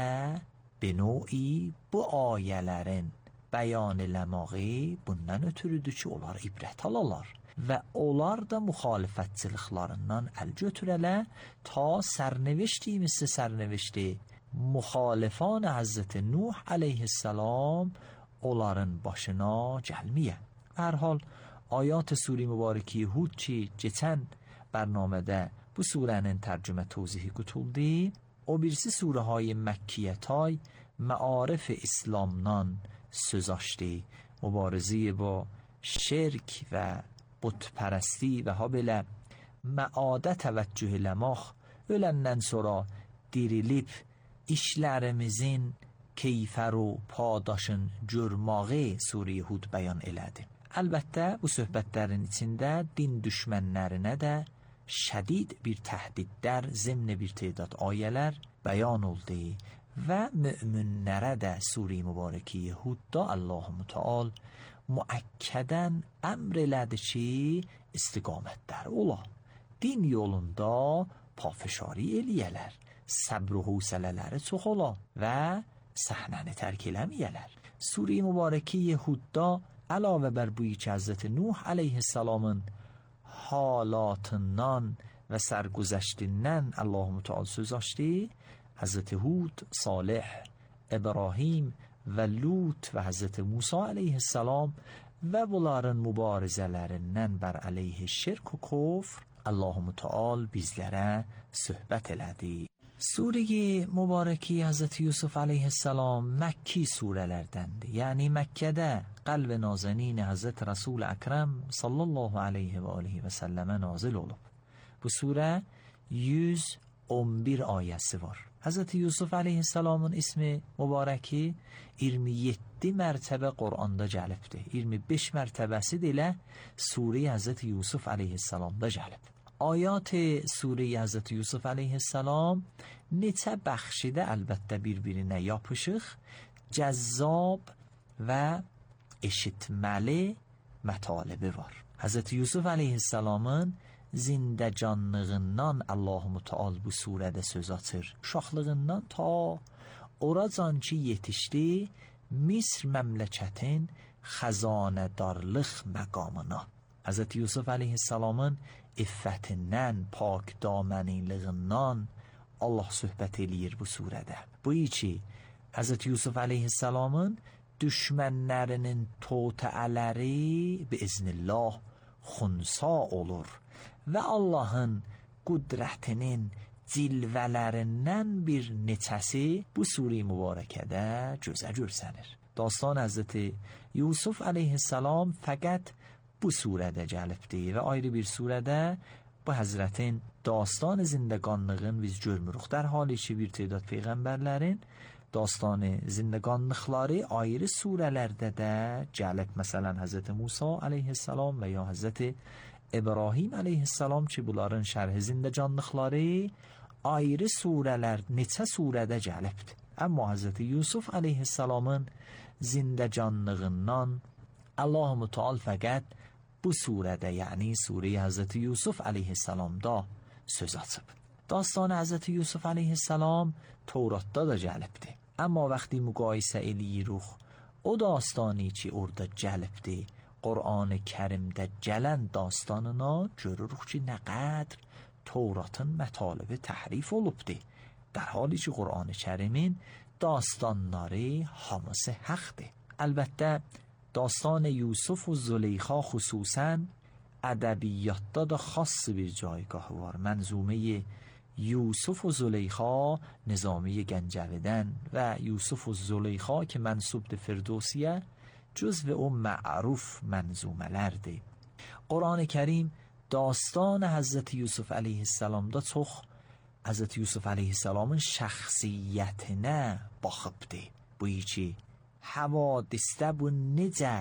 G: beno'i bu ayələrin bəyan eləməyi bundan ötürüdür ki, onlar ibrət alalar və onlar da müxalifətçiliklərindən əl götürələ ta sərnevişdiyimizsi sərnevişdi müxalifan Həzrət Nuh aleyhisselam onların başına gəlməyə. Hər hal ayat sure mübarəki Hud ki keçən bərnamədə bu surənin tərcümə tövzihi qutuldu, o birisi surəهای məkkiyətay məarif İslamdan söz açdı, mübarizə با şirk və butpərəsti və habelə məadə təvəccüh eləmək, öləndən sonra dirilib işlərimizin keyfər o padaşın cürmağı Sure Hud bəyan elədi. Əlbəttə bu söhbətlərin içində din düşmənlərinə də şədid bir təhdidlər, zimn bir tədad ayələr bəyan oldu və müminlərə də Sure Mübarəki Hudda Allah-u Müteal müəkkədən əmr elədi ki, istiqamətlər ola. Din yolunda pafişari eləyələr, səbr و حوصلهləri çox ola və səhnəni tərk eləməyələr. Sure Mübarəki Hudda əlavə bər buyi ki Hazreti Nuh علیه السلامın halatından və sərgüzəştindən Allah-u Müteal söz açdı. Hazreti Hud, Salih, İbrahim və Lut və Hazreti Musa علیه السلام və bunların mübarizələrindən bər əleyhi şirk و kufr Allah-u Müteal bizlərə söhbət elədi. Sure Mübarəki Hazreti Yusuf علیه السلام Məkki surələrdəndir. Yəni Məkkədə qəlb nazenin Hazreti Resul Əkrəm sallallahu aleyhi və aleyhi və səlləmə nazil olub. Bu surə 111 ayəsi var. Hazreti Yusuf علیه السلامın ismi mübarəki 27 mərtəbə Qur'anda gəlibdir. 25 mərtəbəsi də elə Sure Hazreti Yusuf علیه السلامda gəlib. Ayat Sure Hazreti Yusuf علیه السلام neçə bəxşidə əlbəttə bir-birinə yapışıq, cəzzab və eşitməli mətalibi var. Hazreti Yusuf علیه السلامın zində canlığından Allah-u Müteal bu surədə söz açır. Uşaqlığından ta oracan ki yetişdi Misr məmləkətin xəzanədarlıq məqamına. Hazreti Yusuf علیه السلامın iffətindən, pak daməniliğindən Allah söhbət eləyir bu surədə. Bu ki Hazreti Yusuf علیه السلامın düşmənlərinin totəələri biiznillah xunsa olur və Allahın qüdrətinin cilvələrindən bir neçəsi bu sure mübarəkədə gözə görsənir. Dastan Hazreti Yusuf علیه السلام fəqət bu surədə gəlibdir və ayrı bir surədə bu həzrətin dastan zindəqanlığın biz görmürük. در حالی ki bir تعداد peyğəmbərlərin داستان زندگانlıqları ayrı surələrdə də gəlib. Məsələn Hazreti Musa علیه السلام və ya Hazreti İbrahim علیه السلام ki bunların şərhi zindəcanlıqları ayrı surələr, neçə surədə gəlibdir. Amma Hazreti Yusuf علیه السلامın zindəcanlığından Allah-u Müteal fəqət bu surədə, yəni Sure Hazreti Yusuf علیه السلامda söz açıb. داستان Hazreti Yusuf علیه السلام Tevratda da gəlibdir. Amma vaxtı müqayisə eləyirik, o dastani ki orada gəlibdir, Qur'an-ı Kərimdə gələn dastanına görürük ki nə qədər Tevratın mətalibi təhrif olubdur. در حالی ki Qur'an-ı Kərimin dastanları hamısı haqdır. Əlbəttə داستان یوسف و زلیخا خصوصاً ادبیات‌دا da خاص bir جایگاه var. منظومه یوسف و زلیخا نظامی گنجویدن و یوسف و زلیخا که منسوب به فردوسیه جزو او معروف منظومه‌lərdir. قرآن کریم داستان حضرت یوسف علیه السلام da çox حضرت یوسف علیه السلامın şəxsiyyətinə baxıbdır. Bu ki havadisdə bu necə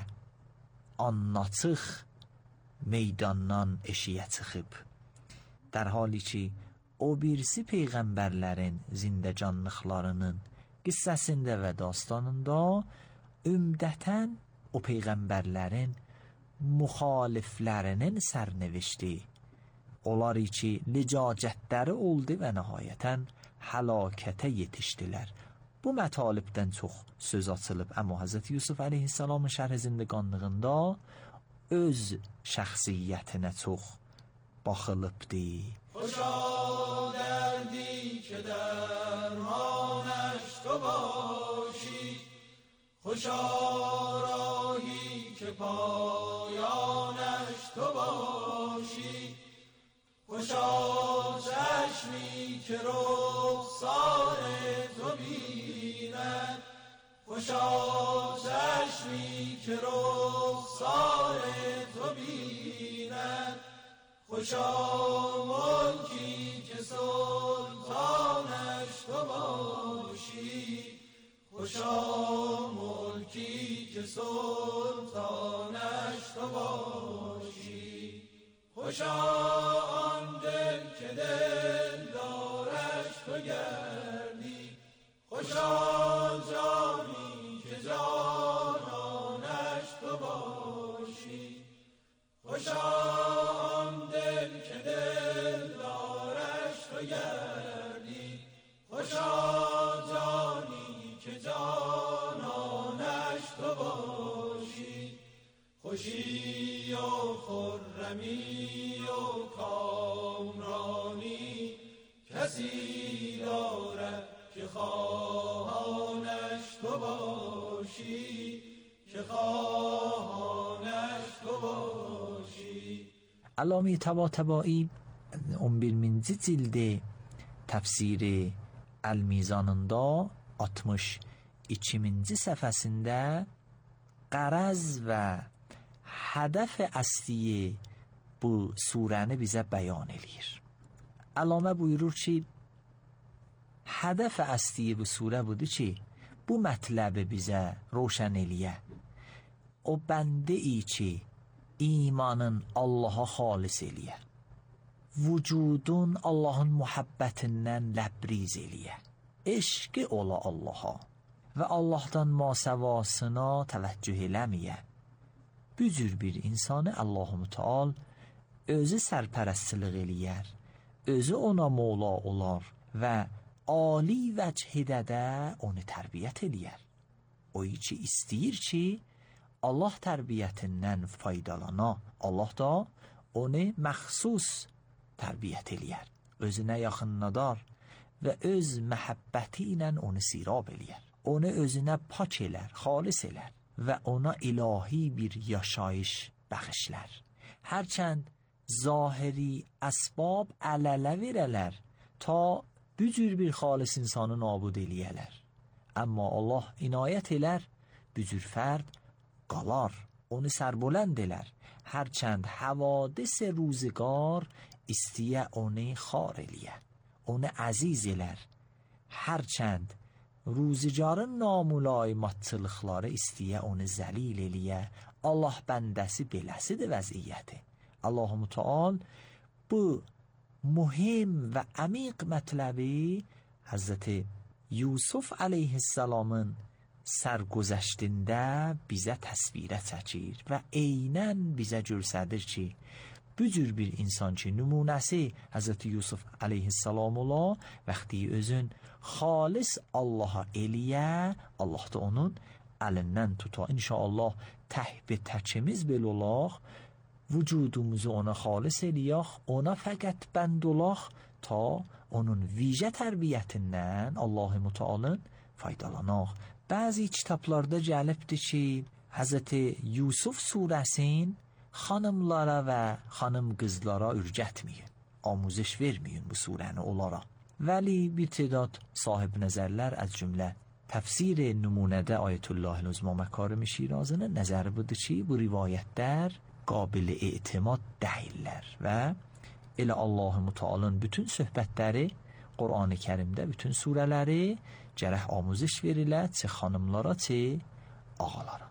G: anlatıq meydandan eşiyə çıxıb. در حالی ki o birisi peyğəmbərlərin zindəcanlıqlarının qissəsində və dastanında ümdətən o peyğəmbərlərin müxaliflərinin sərnevişdi. Onlar ki licacətləri oldu və nəhayətən həlakətə yetişdilər. Bu mətalibdən çox söz açılıb. Amma Hazreti Yusuf علیه السلام şərh zindəqanlığında öz şəxsiyyətinə çox baxılıbdır.
H: خوشا دردی که درمانش تو باشی، خوشا راهی که پایانش تو باشی، خوشا چشمی که رخسار تو بیند، خوشا چشمی که رخسار تو بیند، خوشا ملکی که سلطانش تو باشی، خوشا ملکی که سلطانش تو باشی، خوشا آن دل که دل دارش تو گردی، خوشا جانی که جانانش تو باشی، خوشا آن دل که دل دارش تو گردی، خوشا جانی که جانانش تو باشی، خوشی و خرمی و کامرانی کسی دارد که خواهانش تو باشی، که خواهانش تو باشی.
G: Allame Tabatabai 11. cilde tefsiri El-Mizanında 62. səhifəsində qaraz və hədəf əsli bu surəni bizə bəyan eləyir. Allame buyurur ki, hədəf əsli bu surə budur ki, bu mətləbi bizə roşən eləyə. O bəndə-i ki, imanın Allaha xalis eləyə. Vücudun Allahın muhabbətindən ləbriz eləyə. Eşqi ola Allaha və Allahdan masəvasına təvəccüh eləməyə. Bu cür bir insanı Allah-u Müteal özü sərpərəstlik eləyər, özü ona mola olar və ali vəchidə də onu tərbiyyət eləyər. O ki istəyir ki, Allah tərbiyyətindən faydalana, Allah da onu məxsus tərbiyyət eləyər, özünə yaxınladar və öz məhəbbəti ilə onu sirab eləyər, onu özünə pak elər, xalis elər və ona ilahi bir yaşayış bəxişlər. Hərçənd zahiri əsbab ələlə verələr ta bu cür bir xalis insanı nabud eləyələr. Amma Allah inayət elər, bu cür fərd qalar, onu sərbulənd elər. Hərçənd havadis روزگار istəyə onu xar eləyə, onu əziz elər. Hərçənd روزگارın namülaymatçılıqları istəyə onu zəlil eləyə. Allah bəndəsi beləsidir vəziyyəti. Allah-u Müteal bu mühim və əmiq mətləbi Həzrəti Yusuf əleyhissalamın sərgüzəştində bizə təsvirə çəkir və eynən bizə göstərir ki, bu cür bir insan ki, nümunəsi Həzrəti Yusuf əleyhissalam ola, vəxti özün xalis Allaha eləyə, Allah da onun əlindən tuta. İnşallah təhbi təkimiz belə olaq, vücudumuzu ona xalis eləyək, ona fəqət bənd olaq ta onun vicə tərbiyyətindən Allah-u Mütealın faydalanaq. Bəzi kitablarda gəlibdir ki, Həzrəti Yusuf surəsin xanımlara və xanım qızlara ürgətməyin, amuzиш verməyin bu surəni onlara. Vəli bir tədad sahib nəzərlər az cümlə təfsir nümunədə Ayətullah Uzma Məkarim Şirazının nəzəri budur ki, bu rivayətlər qabil etimad deyillər və elə Allah-u Mütealın bütün söhbətləri Qur'an-ı Kərimdə bütün surələri gərək amuzиш verilə çi xanımlara, çi ağalara.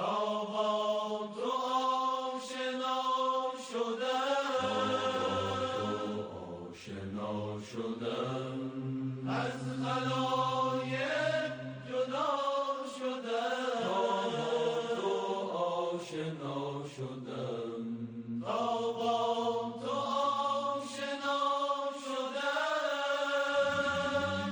H: از خلایق جدا شدم، تو آشنا شدم، تا با تو آشنا شدم،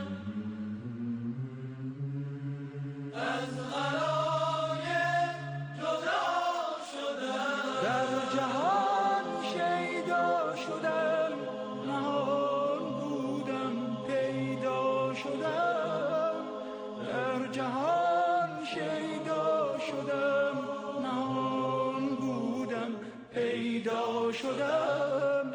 H: از خلایق جدا شدم، در جهان شیدا شدم، نهان بودم پیدا شدم، در جهان شیدا شدم، نهان بودم پیدا شدم.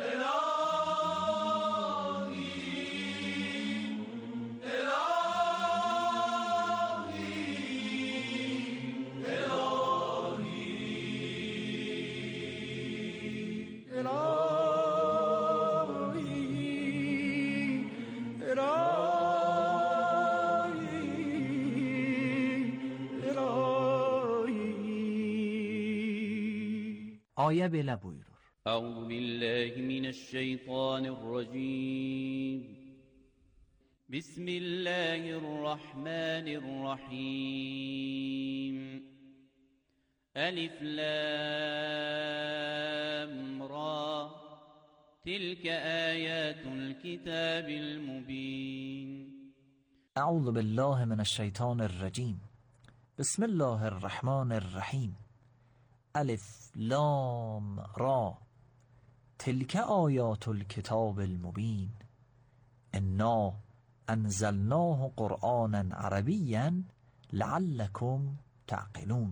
G: Aya belə buyurur.
I: أعوذ بالله من الشيطان الرجيم بسم الله الرحمن الرحيم ألف لام را تلك آيات الكتاب المبين.
G: اعوذ بالله من الشیطان الرجیم بسم الله الرحمن الرحیم الف لام را تلك آیات الكتاب المبین انا انزلناه قرآنا عربیا لعلكم تعقلون.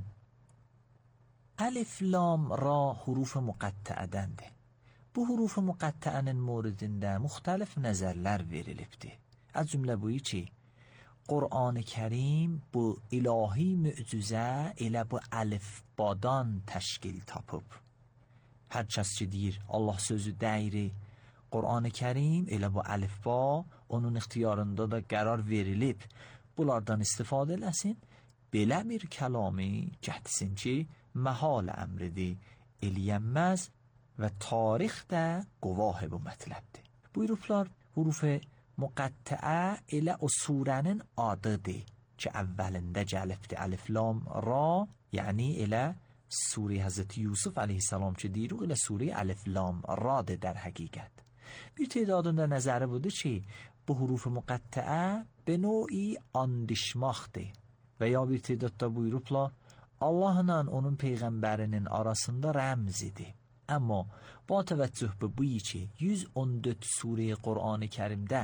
G: الف لام را حروف muqatta'adandir. Bu huruf muqatta'anın moridində müxtəlif nəzərlər verilibdir. Az cümlə bu ki, Qur'an-ı Kərim bu ilahi mücüzə elə bu əlifbadan təşkil tapıb. Hər kəs ki deyir Allah sözü dəyiri, Qur'an-ı Kərim elə bu əlifba onun ixtiyarında da qərar verilib. Bunlardan istifadə eləsin, belə bir kəlami cəhdisin ki, məhal əmridir, eləyənməz və tarix də quvah bu mətləbdir. Buyurublar, huruf muqattəə elə o surənin adıdır ki, əvvəlində gəlibdir əlif lam ra, yəni elə Sure Hazreti Yusuf aleyhisselam ki deyirik, elə Sure əlif lam radır در həqiqət. Bir تعدادında nəzəri budur ki, bu huruf muqattəə به نوعی andişmaqdır və ya bir تعدادda buyurublar, Allahla onun peyğəmbərinin arasında rəmzidir. Amma با توجه به بویی ki 114 sure Qur'an-ı Kərimdə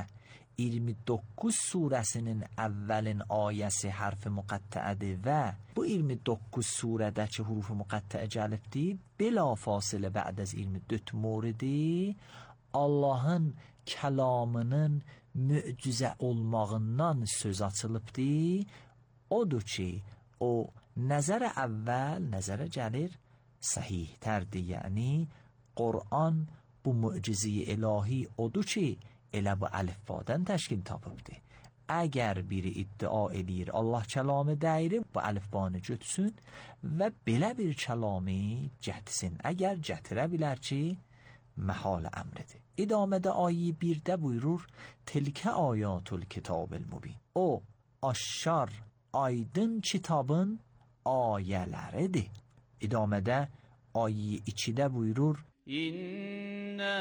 G: 29 surəsinin əvvəlin ayəsi hərfi müqəttəədir və bu 29 surədəki hurufu müqəttəə gəlibdir, bila fasilə bə'd az 24 moridi Allahın kəlamının mücüzə olmağından söz açılıbdır. Odur ki, o nəzərə əvvəl, nəzərə gəlir səhih-tərdir, yəni Qur'an bu mücüzə-i ilahi odur ki, elə bu əlifbadan təşkil tapıbdır. Əgər biri iddia edir Allah kəlamı dəyiri, bu əlifbanı götürsün və belə bir kəlamı gətirsin. Əgər gətirə bilər ki, məhal əmridir. İdamədə ayə 1-də buyurur, tilkə ayatul kitabil mubin. O, aşkar, aydın kitabın ayələridir. İdamədə ayə 2-də buyurur,
I: İnna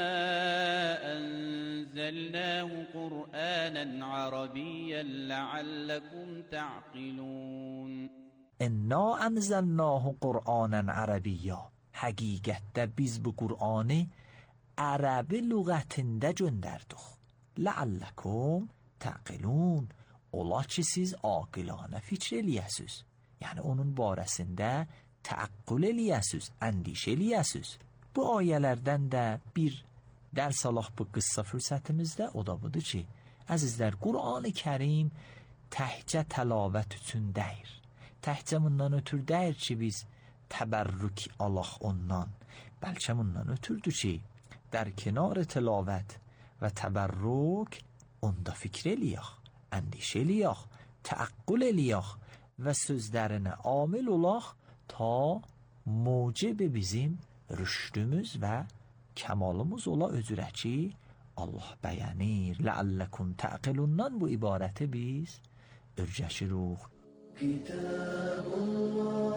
I: enzelnahu Qur'anan Arabiyyan la'allakum ta'qilun.
G: İnna enzelnahu Qur'anan Arabiyya. Həqiqətdə biz bu Qur'anı ərəbi lüğətində göndərdik. La'allakum ta'qilun. Ola ki siz aqilana fikr eləyəsiz. Yəni onun barəsində təəqqül eləyəsiz, əndişə eləyəsiz. Bu ayələrdən də bir dərs alaq bu qıssa fürsətimizdə, o da budur ki, əzizlər, Qur'an-ı Kərim təhcə təlavət üçün deyir. Təhcə bundan ötür deyir ki, biz təbərrük alaq ondan. Bəlkə bundan ötürdür ki, در کنار تلاوت و تبرک onda fikr eləyək, əndişə eləyək, təəqqül eləyək və sözlərinə amil olaq ta mucib bizim rüşdümüz və kəmalımız ola özürə ki, Allah bəyənir. Ləalləkum təqilundan bu ibarəti biz ürgəşiruq. Kitabullah,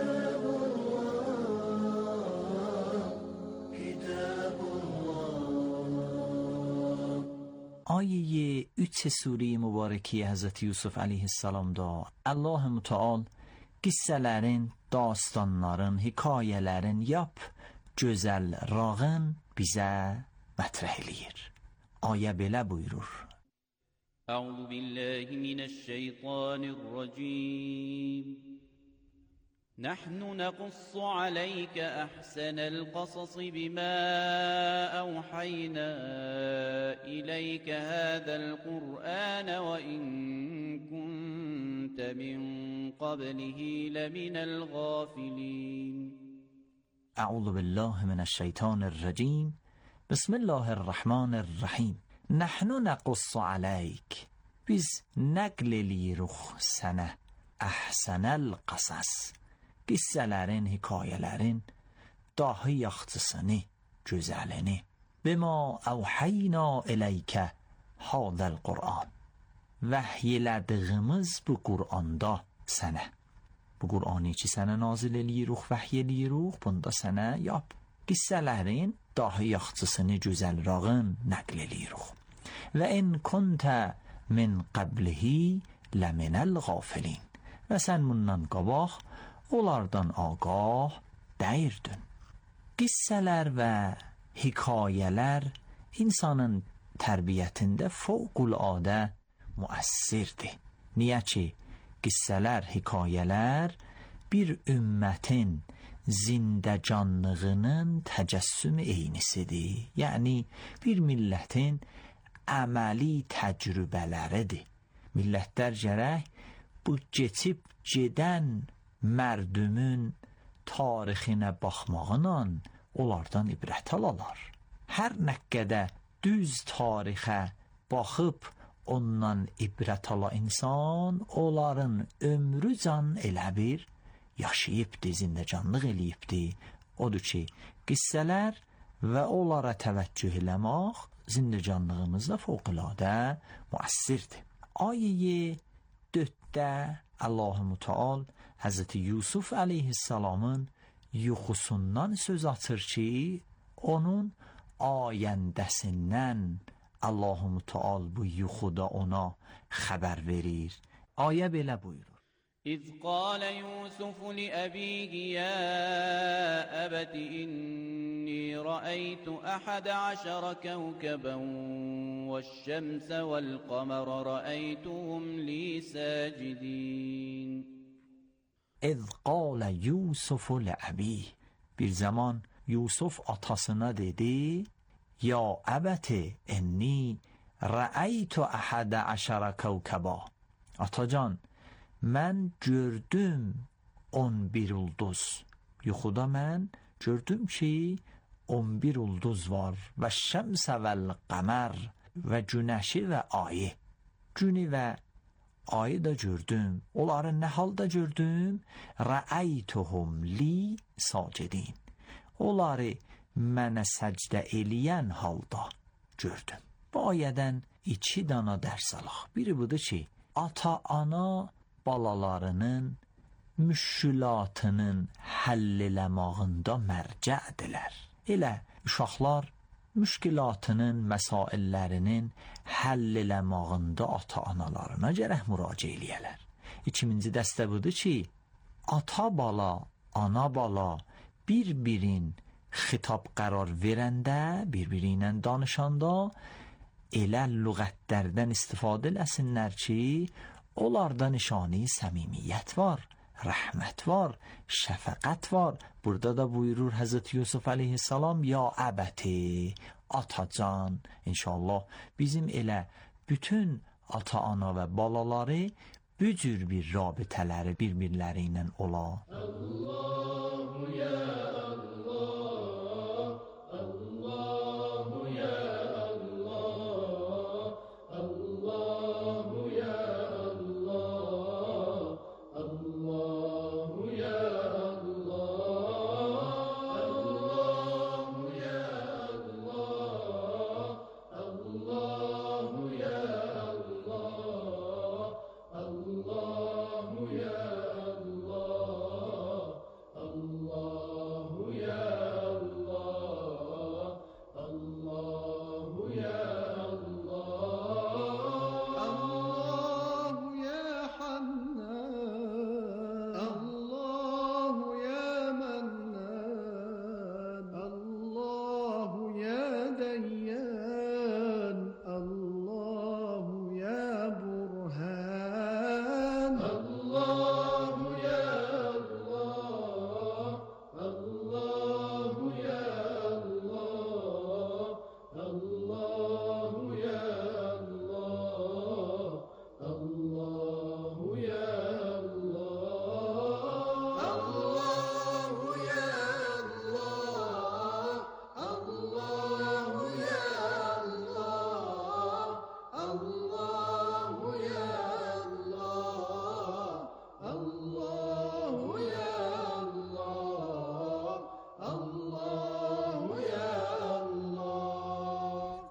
G: آیه 3 سوره مبارکی Hazreti Yusuf aleyhisselamda Allah Müteal qissələrin, dastanların, hekayələrin yap gözəl rağın bizə mətrəh eləyir. Ayə belə buyurur.
I: Əuzu billahi minəşşeytanirracim. نحن نقص عليك أحسن القصص بما أوحينا إليك هذا القرآن وإن كنت من قبله لمن الغافلين.
G: أعوذ بالله من الشيطان الرجيم. بسم الله الرحمن الرحيم. نحن نقص عليك. biz nəql eləyirik sənə əhsənəl qasas, qissələrin, hekayələrin, daha yaxçısını, gözəlini. Bima əvhəyna eleykə hadəl Qur'an. Vəhy elədiyimiz bu Qur'anda sənə. Bu Qur'anı ki sənə nazil eləyiruq, vəhy eləyiruq, bunda sənə yap. Qissələrin daha yaxçısını, gözəlrağın nəql eləyiruq. Və in kuntə min qablihi ləminəl qafilin. Və sən bundan qabaq onlardan ağah dəyirdin. Qissələr və hikayələr insanın tərbiyyətində fövqüladə müəssirdir. Niyə ki, qissələr, hikayələr bir ümmətin zindəcanlığının təcəssüm eynisidir. Yəni, bir millətin əməli təcrübələridir. Millətlər gərək bu geçib gedən mərdümün tarixinə baxmağınla onlardan ibrət alalar. Hər nə qədər düz tarixə baxıb ondan ibrət ala insan, onların ömrü can elə bir yaşayıbdır, zindəcanlıq eləyibdir. Odur ki, qissələr və onlara təvəccüh eləmək zindəcanlığımızda fövqəladə müəssirdir. Ayə 4-də Allah-u Müteal Həzrəti Yusuf əleyhissalamın yuxusundan söz açır ki, onun ayəndəsindən Allah-u Müteal bu yuxuda ona xəbər verir. Ayə belə buyurur.
I: إذ قال يوسف لأبيه يا أبت إني رأيت 11 كوكبا والشمس والقمر رأيتهم لي ساجدين.
G: إذ قال يوسف لأبيه. Bir zaman Yusuf atasına dedi, Ya əbəti, inni rəəytu 11 kəvkəba. Atacan, mən gördüm 11 ulduz. Yuxuda mən gördüm ki 11 ulduz var. Və şəmsə vəl qəmər, və günəşi və ayı. Günü və ayı da gördüm. Onları nə halda gördüm? Rəəytuhum li sacidin. Onları mənə səcdə eləyən halda gördüm. Bu ayədən 2 dana dərs alaq. Biri budur ki, ata-ana balalarının müşkülatının həll eləmağında mərcədilər. Elə uşaqlar müşkülatının, məsaillərinin həll eləmağında ata-analarına gərək müraciə eləyələr. 2-ci dəstə budur ki, ata-bala, ana-bala bir-birin xitab qərar verəndə, bir-biri ilə danışanda elə lüğətlərdən istifadə eləsinlər ki, onlarda nişani səmimiyyət var, rəhmət var, şəfəqət var. Burada da buyurur Həzrəti Yusuf əleyhissalam, ya əbəti, atacan. İnşallah bizim elə bütün ata-ana və balaları bu cür bir rabitələri bir-birləri ilə ola. Allahu ya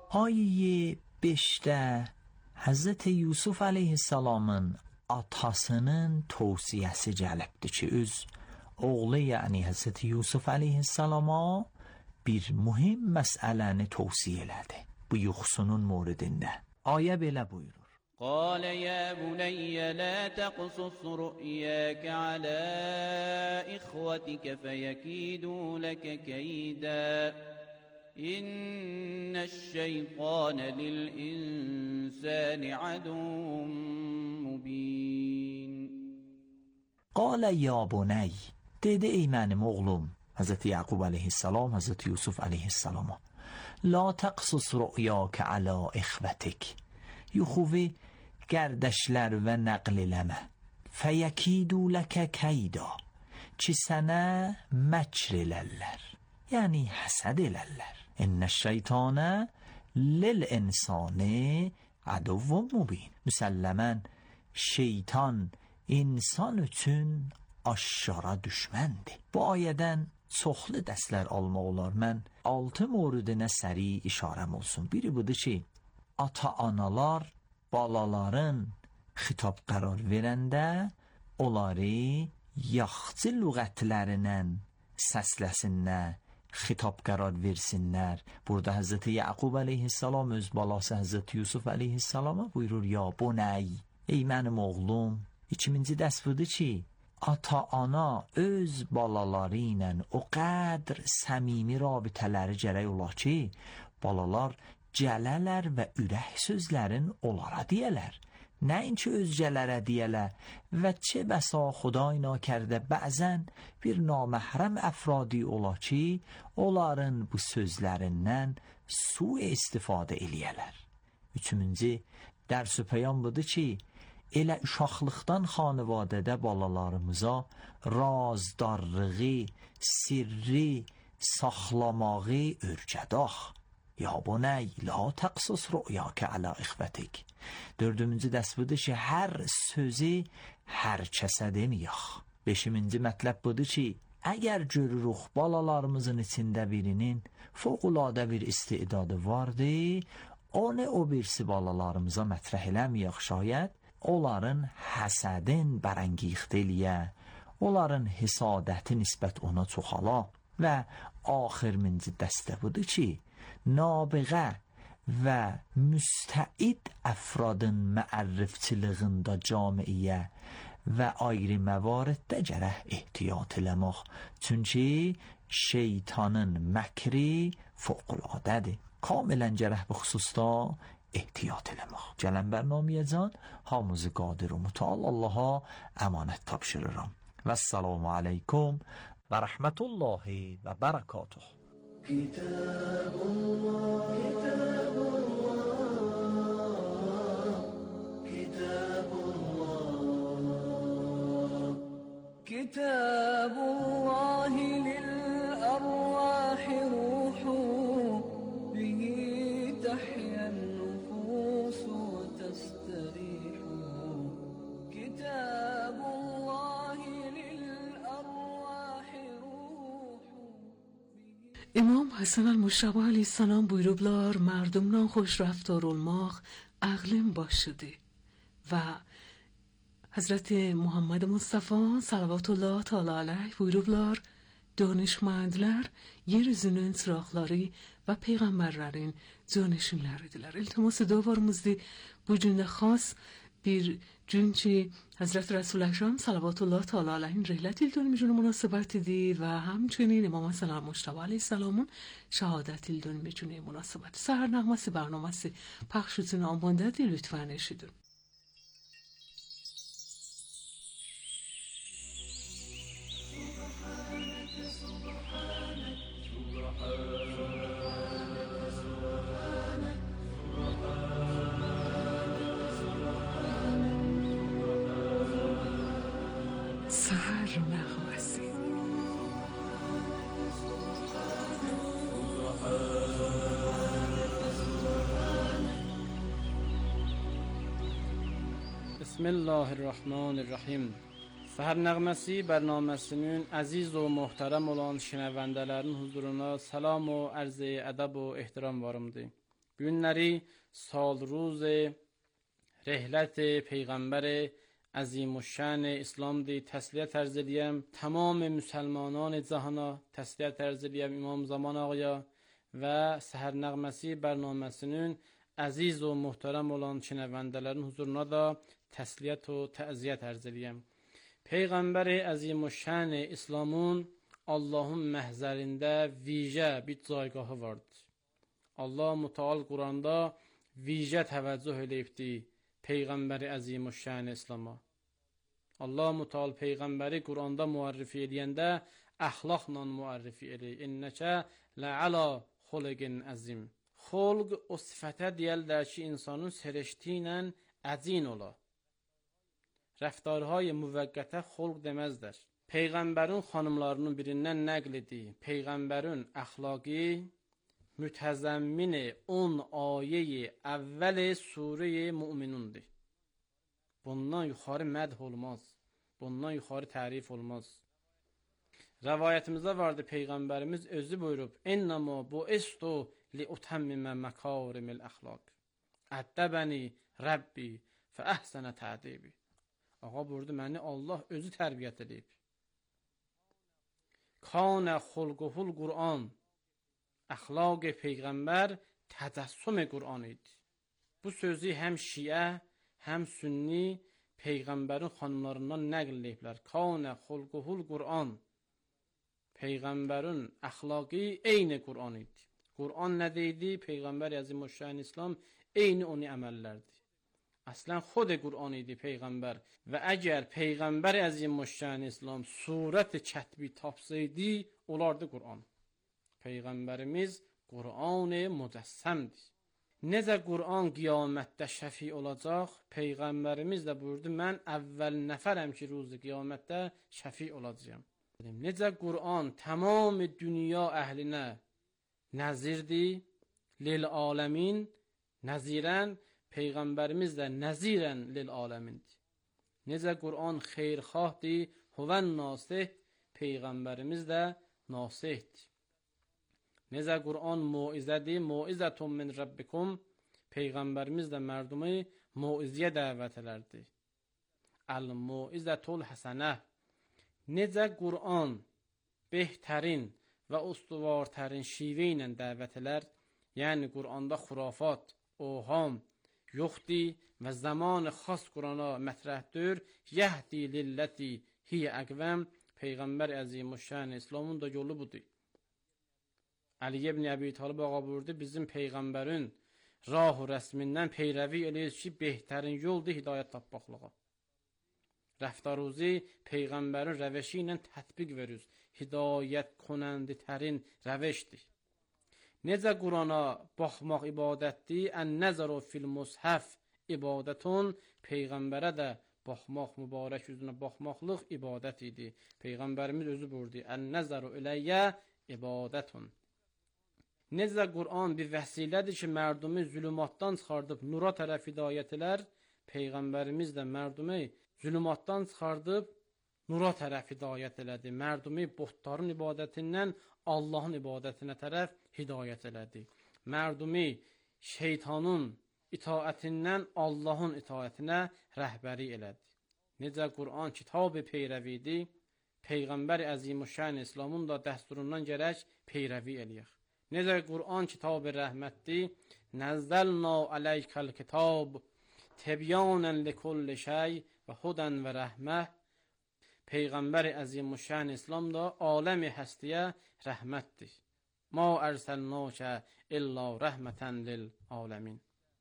G: Ayı 5'də Hazreti Yusuf aleyhisselamın atasının tövsiyəsi gəlibdir ki, öz oğlu yani Hazreti Yusuf aleyhisselama bir mühim məsələni tövsiyə elədi bu yuxusunun moridində. Ayə belə buyurur.
I: قال يا بني لا تقصص رؤياك على إخوتك فيكيدوا لك كيدا إن الشيطان للإنسان عدو مبين.
G: قال يا بني dedi ey mənim oğlum Hazreti Yaqub aleyhisselam Hazreti Yusuf aleyhisselama لا تقصص رؤياك على إخوتك yuxuvi gərdəşlər və nəql eləmə. Fəyəkidu ləkə kəyda ki sənə məkr elərlər, yəni həsəd elərlər. İnnə şeytanə lil insani aduvun mubin. Müsəlləmən şeytan insan üçün aşkara düşməndir. Bu ayədən çoxlu dərslər almaq olar. Mən 6 moridinə səri işarəm olsun. Biri budur ki, ata-analar balaların xitab qərar verəndə onları yaxçı lüğətlərindən səsləsinlər, xitab qərar versinlər. Burada Hazreti Yaqub aleyhisselam öz balası Hazreti Yusuf aleyhisselama buyurur ya buney, ey mənim oğlum. 2-ci dərs budur ki, ata-ana öz balaları ilə o qədr səmimi rabitələri gərək olar ki, balalar cələlər və ürək sözlərin onlara deyələr. Nəinki özgələrə deyələr və çə bəsa Xuday nakərdə bəzən bir naməhrəm əfradi ola ki, onların bu sözlərindən sui istifadə eləyələr. 3-cü dərs-ü peyam budur ki, elə uşaqlıqdan xanivadədə balalarımıza razdarlığı, sirri, saxlamağı örgədək. Ya buney, la təqsus rü'yakə alə ixvətik. 4-cü dərs budur ki, hər sözü hər kəsə deməyək. 5-ci mətləb budur ki, əgər görürük balalarımızın içində birinin fövqəladə bir istidadı vardı, onu o birisi balalarımıza mətrəh eləməyək şayət, onların həsədin bərəngixt eləyə, onların hisadəti nisbət ona çoxala və axırıncı dəstə budur ki, nabığa və müstəid əfradın məərrifçiliyində camiyə və ayrı məvariddə gərək ehtiyat eləmək. Çünki şeytanın məkri fövqələdədir. Kamilən gərək bu xüsusda ehtiyat eləmək. Gələn bərnaməyə hamımızı qadir و متعال Allaha əmanət tapşırıram. Vəssalamu aleykum və rəhmətullahi və bərəkatuh.
H: كتاب الله كتاب الله كتاب الله كتاب الله للأرواح روح به تحيا النفوس وتستريح كتاب الله للأرواح روح.
B: İmam Hasan el-Müştəba aleyhisselam buyurublar, mardımdan xoş rəftar olmaq əqlim başıdır. Və Hazreti Muhammed Mustafa sallallahu teala aleyh buyurublar, danışmandlar yeryüzünün çıraqları və peyğəmbərlərin canişinləridirlər. İltiması davarımızdır. Bu gündə xas bir gün ki Hazreti Resul Ekrem sallallahu teala aleyhin rihlet il dönümücünün münasebetidir və همچنین امام حسن المجتبی علیه السلامın şəhadət il dönümücünün münasebeti. Səhər nəğməsi bərnaməsi pəxş üçün amandədir, lütfən eşidin. Səhər nəğməsi.
J: Bismillahirrahmanirrahim. Səhər nəğməsi bərnaməsinin əziz və möhtərəm olan şinəvəndələrin huzuruna salam və ərz-i ədəb və ehtiram varımdır. Bu günləri sal روز رحلت پیغمبر عظیم الشأن اسلامdır. Təsliyyət ərz edəyəm tamam müsəlmanان cahana, təsliyyət ərz edəyəm İmam Zaman ağaya və Səhər Nəğməsi bərnaməsinin əziz və möhtərəm olan şinəvəndələrin huzuruna da təsliyyət və təziyyət ərz edəyəm. Peyğəmbər Əzim Şən İslamın Allahın məhzərində vicə bir caygahı vardır. Allah Müteal Quranda vicə təvəccüh eləyibdi Peyğəmbər Əzim Şən İslama. Allah Müteal Peyğəmbəri Quranda müərrifi eləyəndə əxlaqla müərrifi eləyir. İnnəkə lə'alə xulqin əzim. Xulq o sifətə deyərlər ki, insanın serişti ilə əcin ola. Rəftarهای müvəqqətə xulq deməzlər. Peyğəmbərin xanımlarının birindən nəql edir. Peyğəmbərin əxlaqı mütəzəmmini 10 ayeyi əvvəli sure-i Müminundur. Bundan yuxarı mədh olmaz. Bundan yuxarı tərif olmaz. Rəvayətimizdə vardı Peyğəmbərimiz özü buyurub: "Ennəmə bu'istu liutammimə makarimil əxlaq. Əddəbəni Rəbbi fə əhsənə tədibi." Ağa buyurdu, məni Allah özü tərbiyyət edib. Kanə xulquhul Qur'an. Əxlaq Peyğəmbər təcəssüm Qur'an idi. Bu sözü həm Şiə, həm Sünni Peyğəmbərin xanımlarından nəql ediblər. Kanə xulquhul Qur'an. Peyğəmbərin əxlaqı eyni Qur'an idi. Qur'an nə deyildi? Peyğəmbər Əzimüşşən İslam eyni onu əməllərdi. Əslən xod Qur'an idi Peyğəmbər və əgər Peyğəmbər Əzimüşşən İslam surət-i kətbi tapsaydı, olardı Qur'an. Peyğəmbərimiz Qur'an-ı mücəssəmdir. Necə Qur'an qiyamətdə şəfi olacaq? Peyğəmbərimiz də buyurdu, mən əvvəl nəfərəm ki, ruzu qiyamətdə şəfi olacağım. Necə Qur'an tamam dünya əhlinə nəzirdir, lil aləmin, nəzirən, Peyğəmbərimiz də nəzirən lil aləmindir. Necə Qur'an xeyrxahdır, huvən nasih, Peyğəmbərimiz də nasihdir. Necə Qur'an muizədir, muizətun min Rabbikum, Peyğəmbərimiz də mərdumi muizəyə dəvət elərdi. Əl-muizətul həsənə. Necə Qur'an behtərin və ustuvartərin şivə ilə dəvət elər, yəni Qur'anda xurafat, oham yoxdur və zamanı xas Qur'ana mətrəhdir, yəhdi lilləti hiyə əqvəm, Peyğəmbər Əzimüşşən İslamın da yolu budur. Əli ibn Əbi Talib ağa buyurdu, bizim Peyğəmbərin rahu rəsmindən peyrəvi eləyir ki, behtərin yoldur hidayət tapmaqlığa. Rəftaruzi Peyğəmbərin rəvəşi ilə tətbiq verir. Hidayət konəndi tərin rəvəşdir. Necə Qurana baxmaq ibadətdir, ən-nəzəru fil mushaf ibadətun, Peyğəmbərə də baxmaq, mübarək üzünə baxmaqlıq ibadət idi. Peyğəmbərimiz özü buyurdu, ən-nəzəru iləyyə ibadətun. Necə Qur'an bir vəsilədir ki, mərdumi zülümatdan çıxardıb nura tərəf hidayət elər, Peyğəmbərimiz də mərdumi zülümatdan çıxardıb nura tərəf hidayət elədi. Mərdumi botların ibadətindən Allahın ibadətinə tərəf hidayət elədi. Mərdumi şeytanın itaətindən Allahın itaətinə rəhbəri elədi. Necə Qur'an kitab-ı peyrəvidir, Peyğəmbər Əzimüşşən İslamın da dəsturundan gərək peyrəvi eləyək. Necə Qur'an kitab-ı rəhmətdir, nəzzəlna ələykəl kitab, təbyanən likulli şey və hudən və rəhmə. Peyğəmbər Əzimüşşən İslam da aləmi həstiyə rəhmətdir. Ma ərsəlnəkə illa rəhmətən lil aləmin.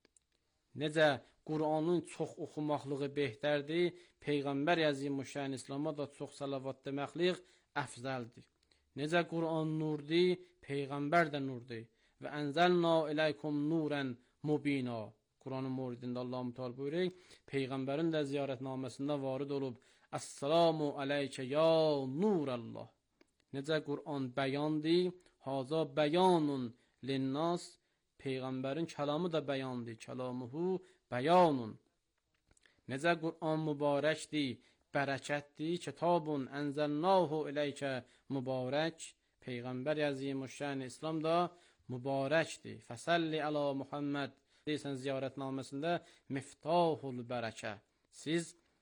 J: Necə Qur'anın çox oxumaqlığı behtərdir, Peyğəmbər Əzimüşşən İslama da çox salavat deməqlik əfzəldir. Necə Qur'an nurdur, Peyğəmbər də nurdur. Və ənzəlna iləykum nurən mubina. Qur'anın muridində Allah-u Teala buyurur, Peyğəmbərin də ziyarətnaməsində varid olub, Əssalamu aleykə ya nurallah. Necə Qur'an bəyandır, haza bəyanun linnas, Peyğəmbərin kəlamı da bəyandır, kəlamuhu bəyanun. Necə Qur'an mübarəkdir, bərəkətdir, kitabun ənzəlnahu iləykə mübarək, Peyğəmbər Əzimüşşən İslam da mübarəkdir. Fəsalli əla Muhammed deyirsən ziyarətnaməsində miftahul bərəkə. Siz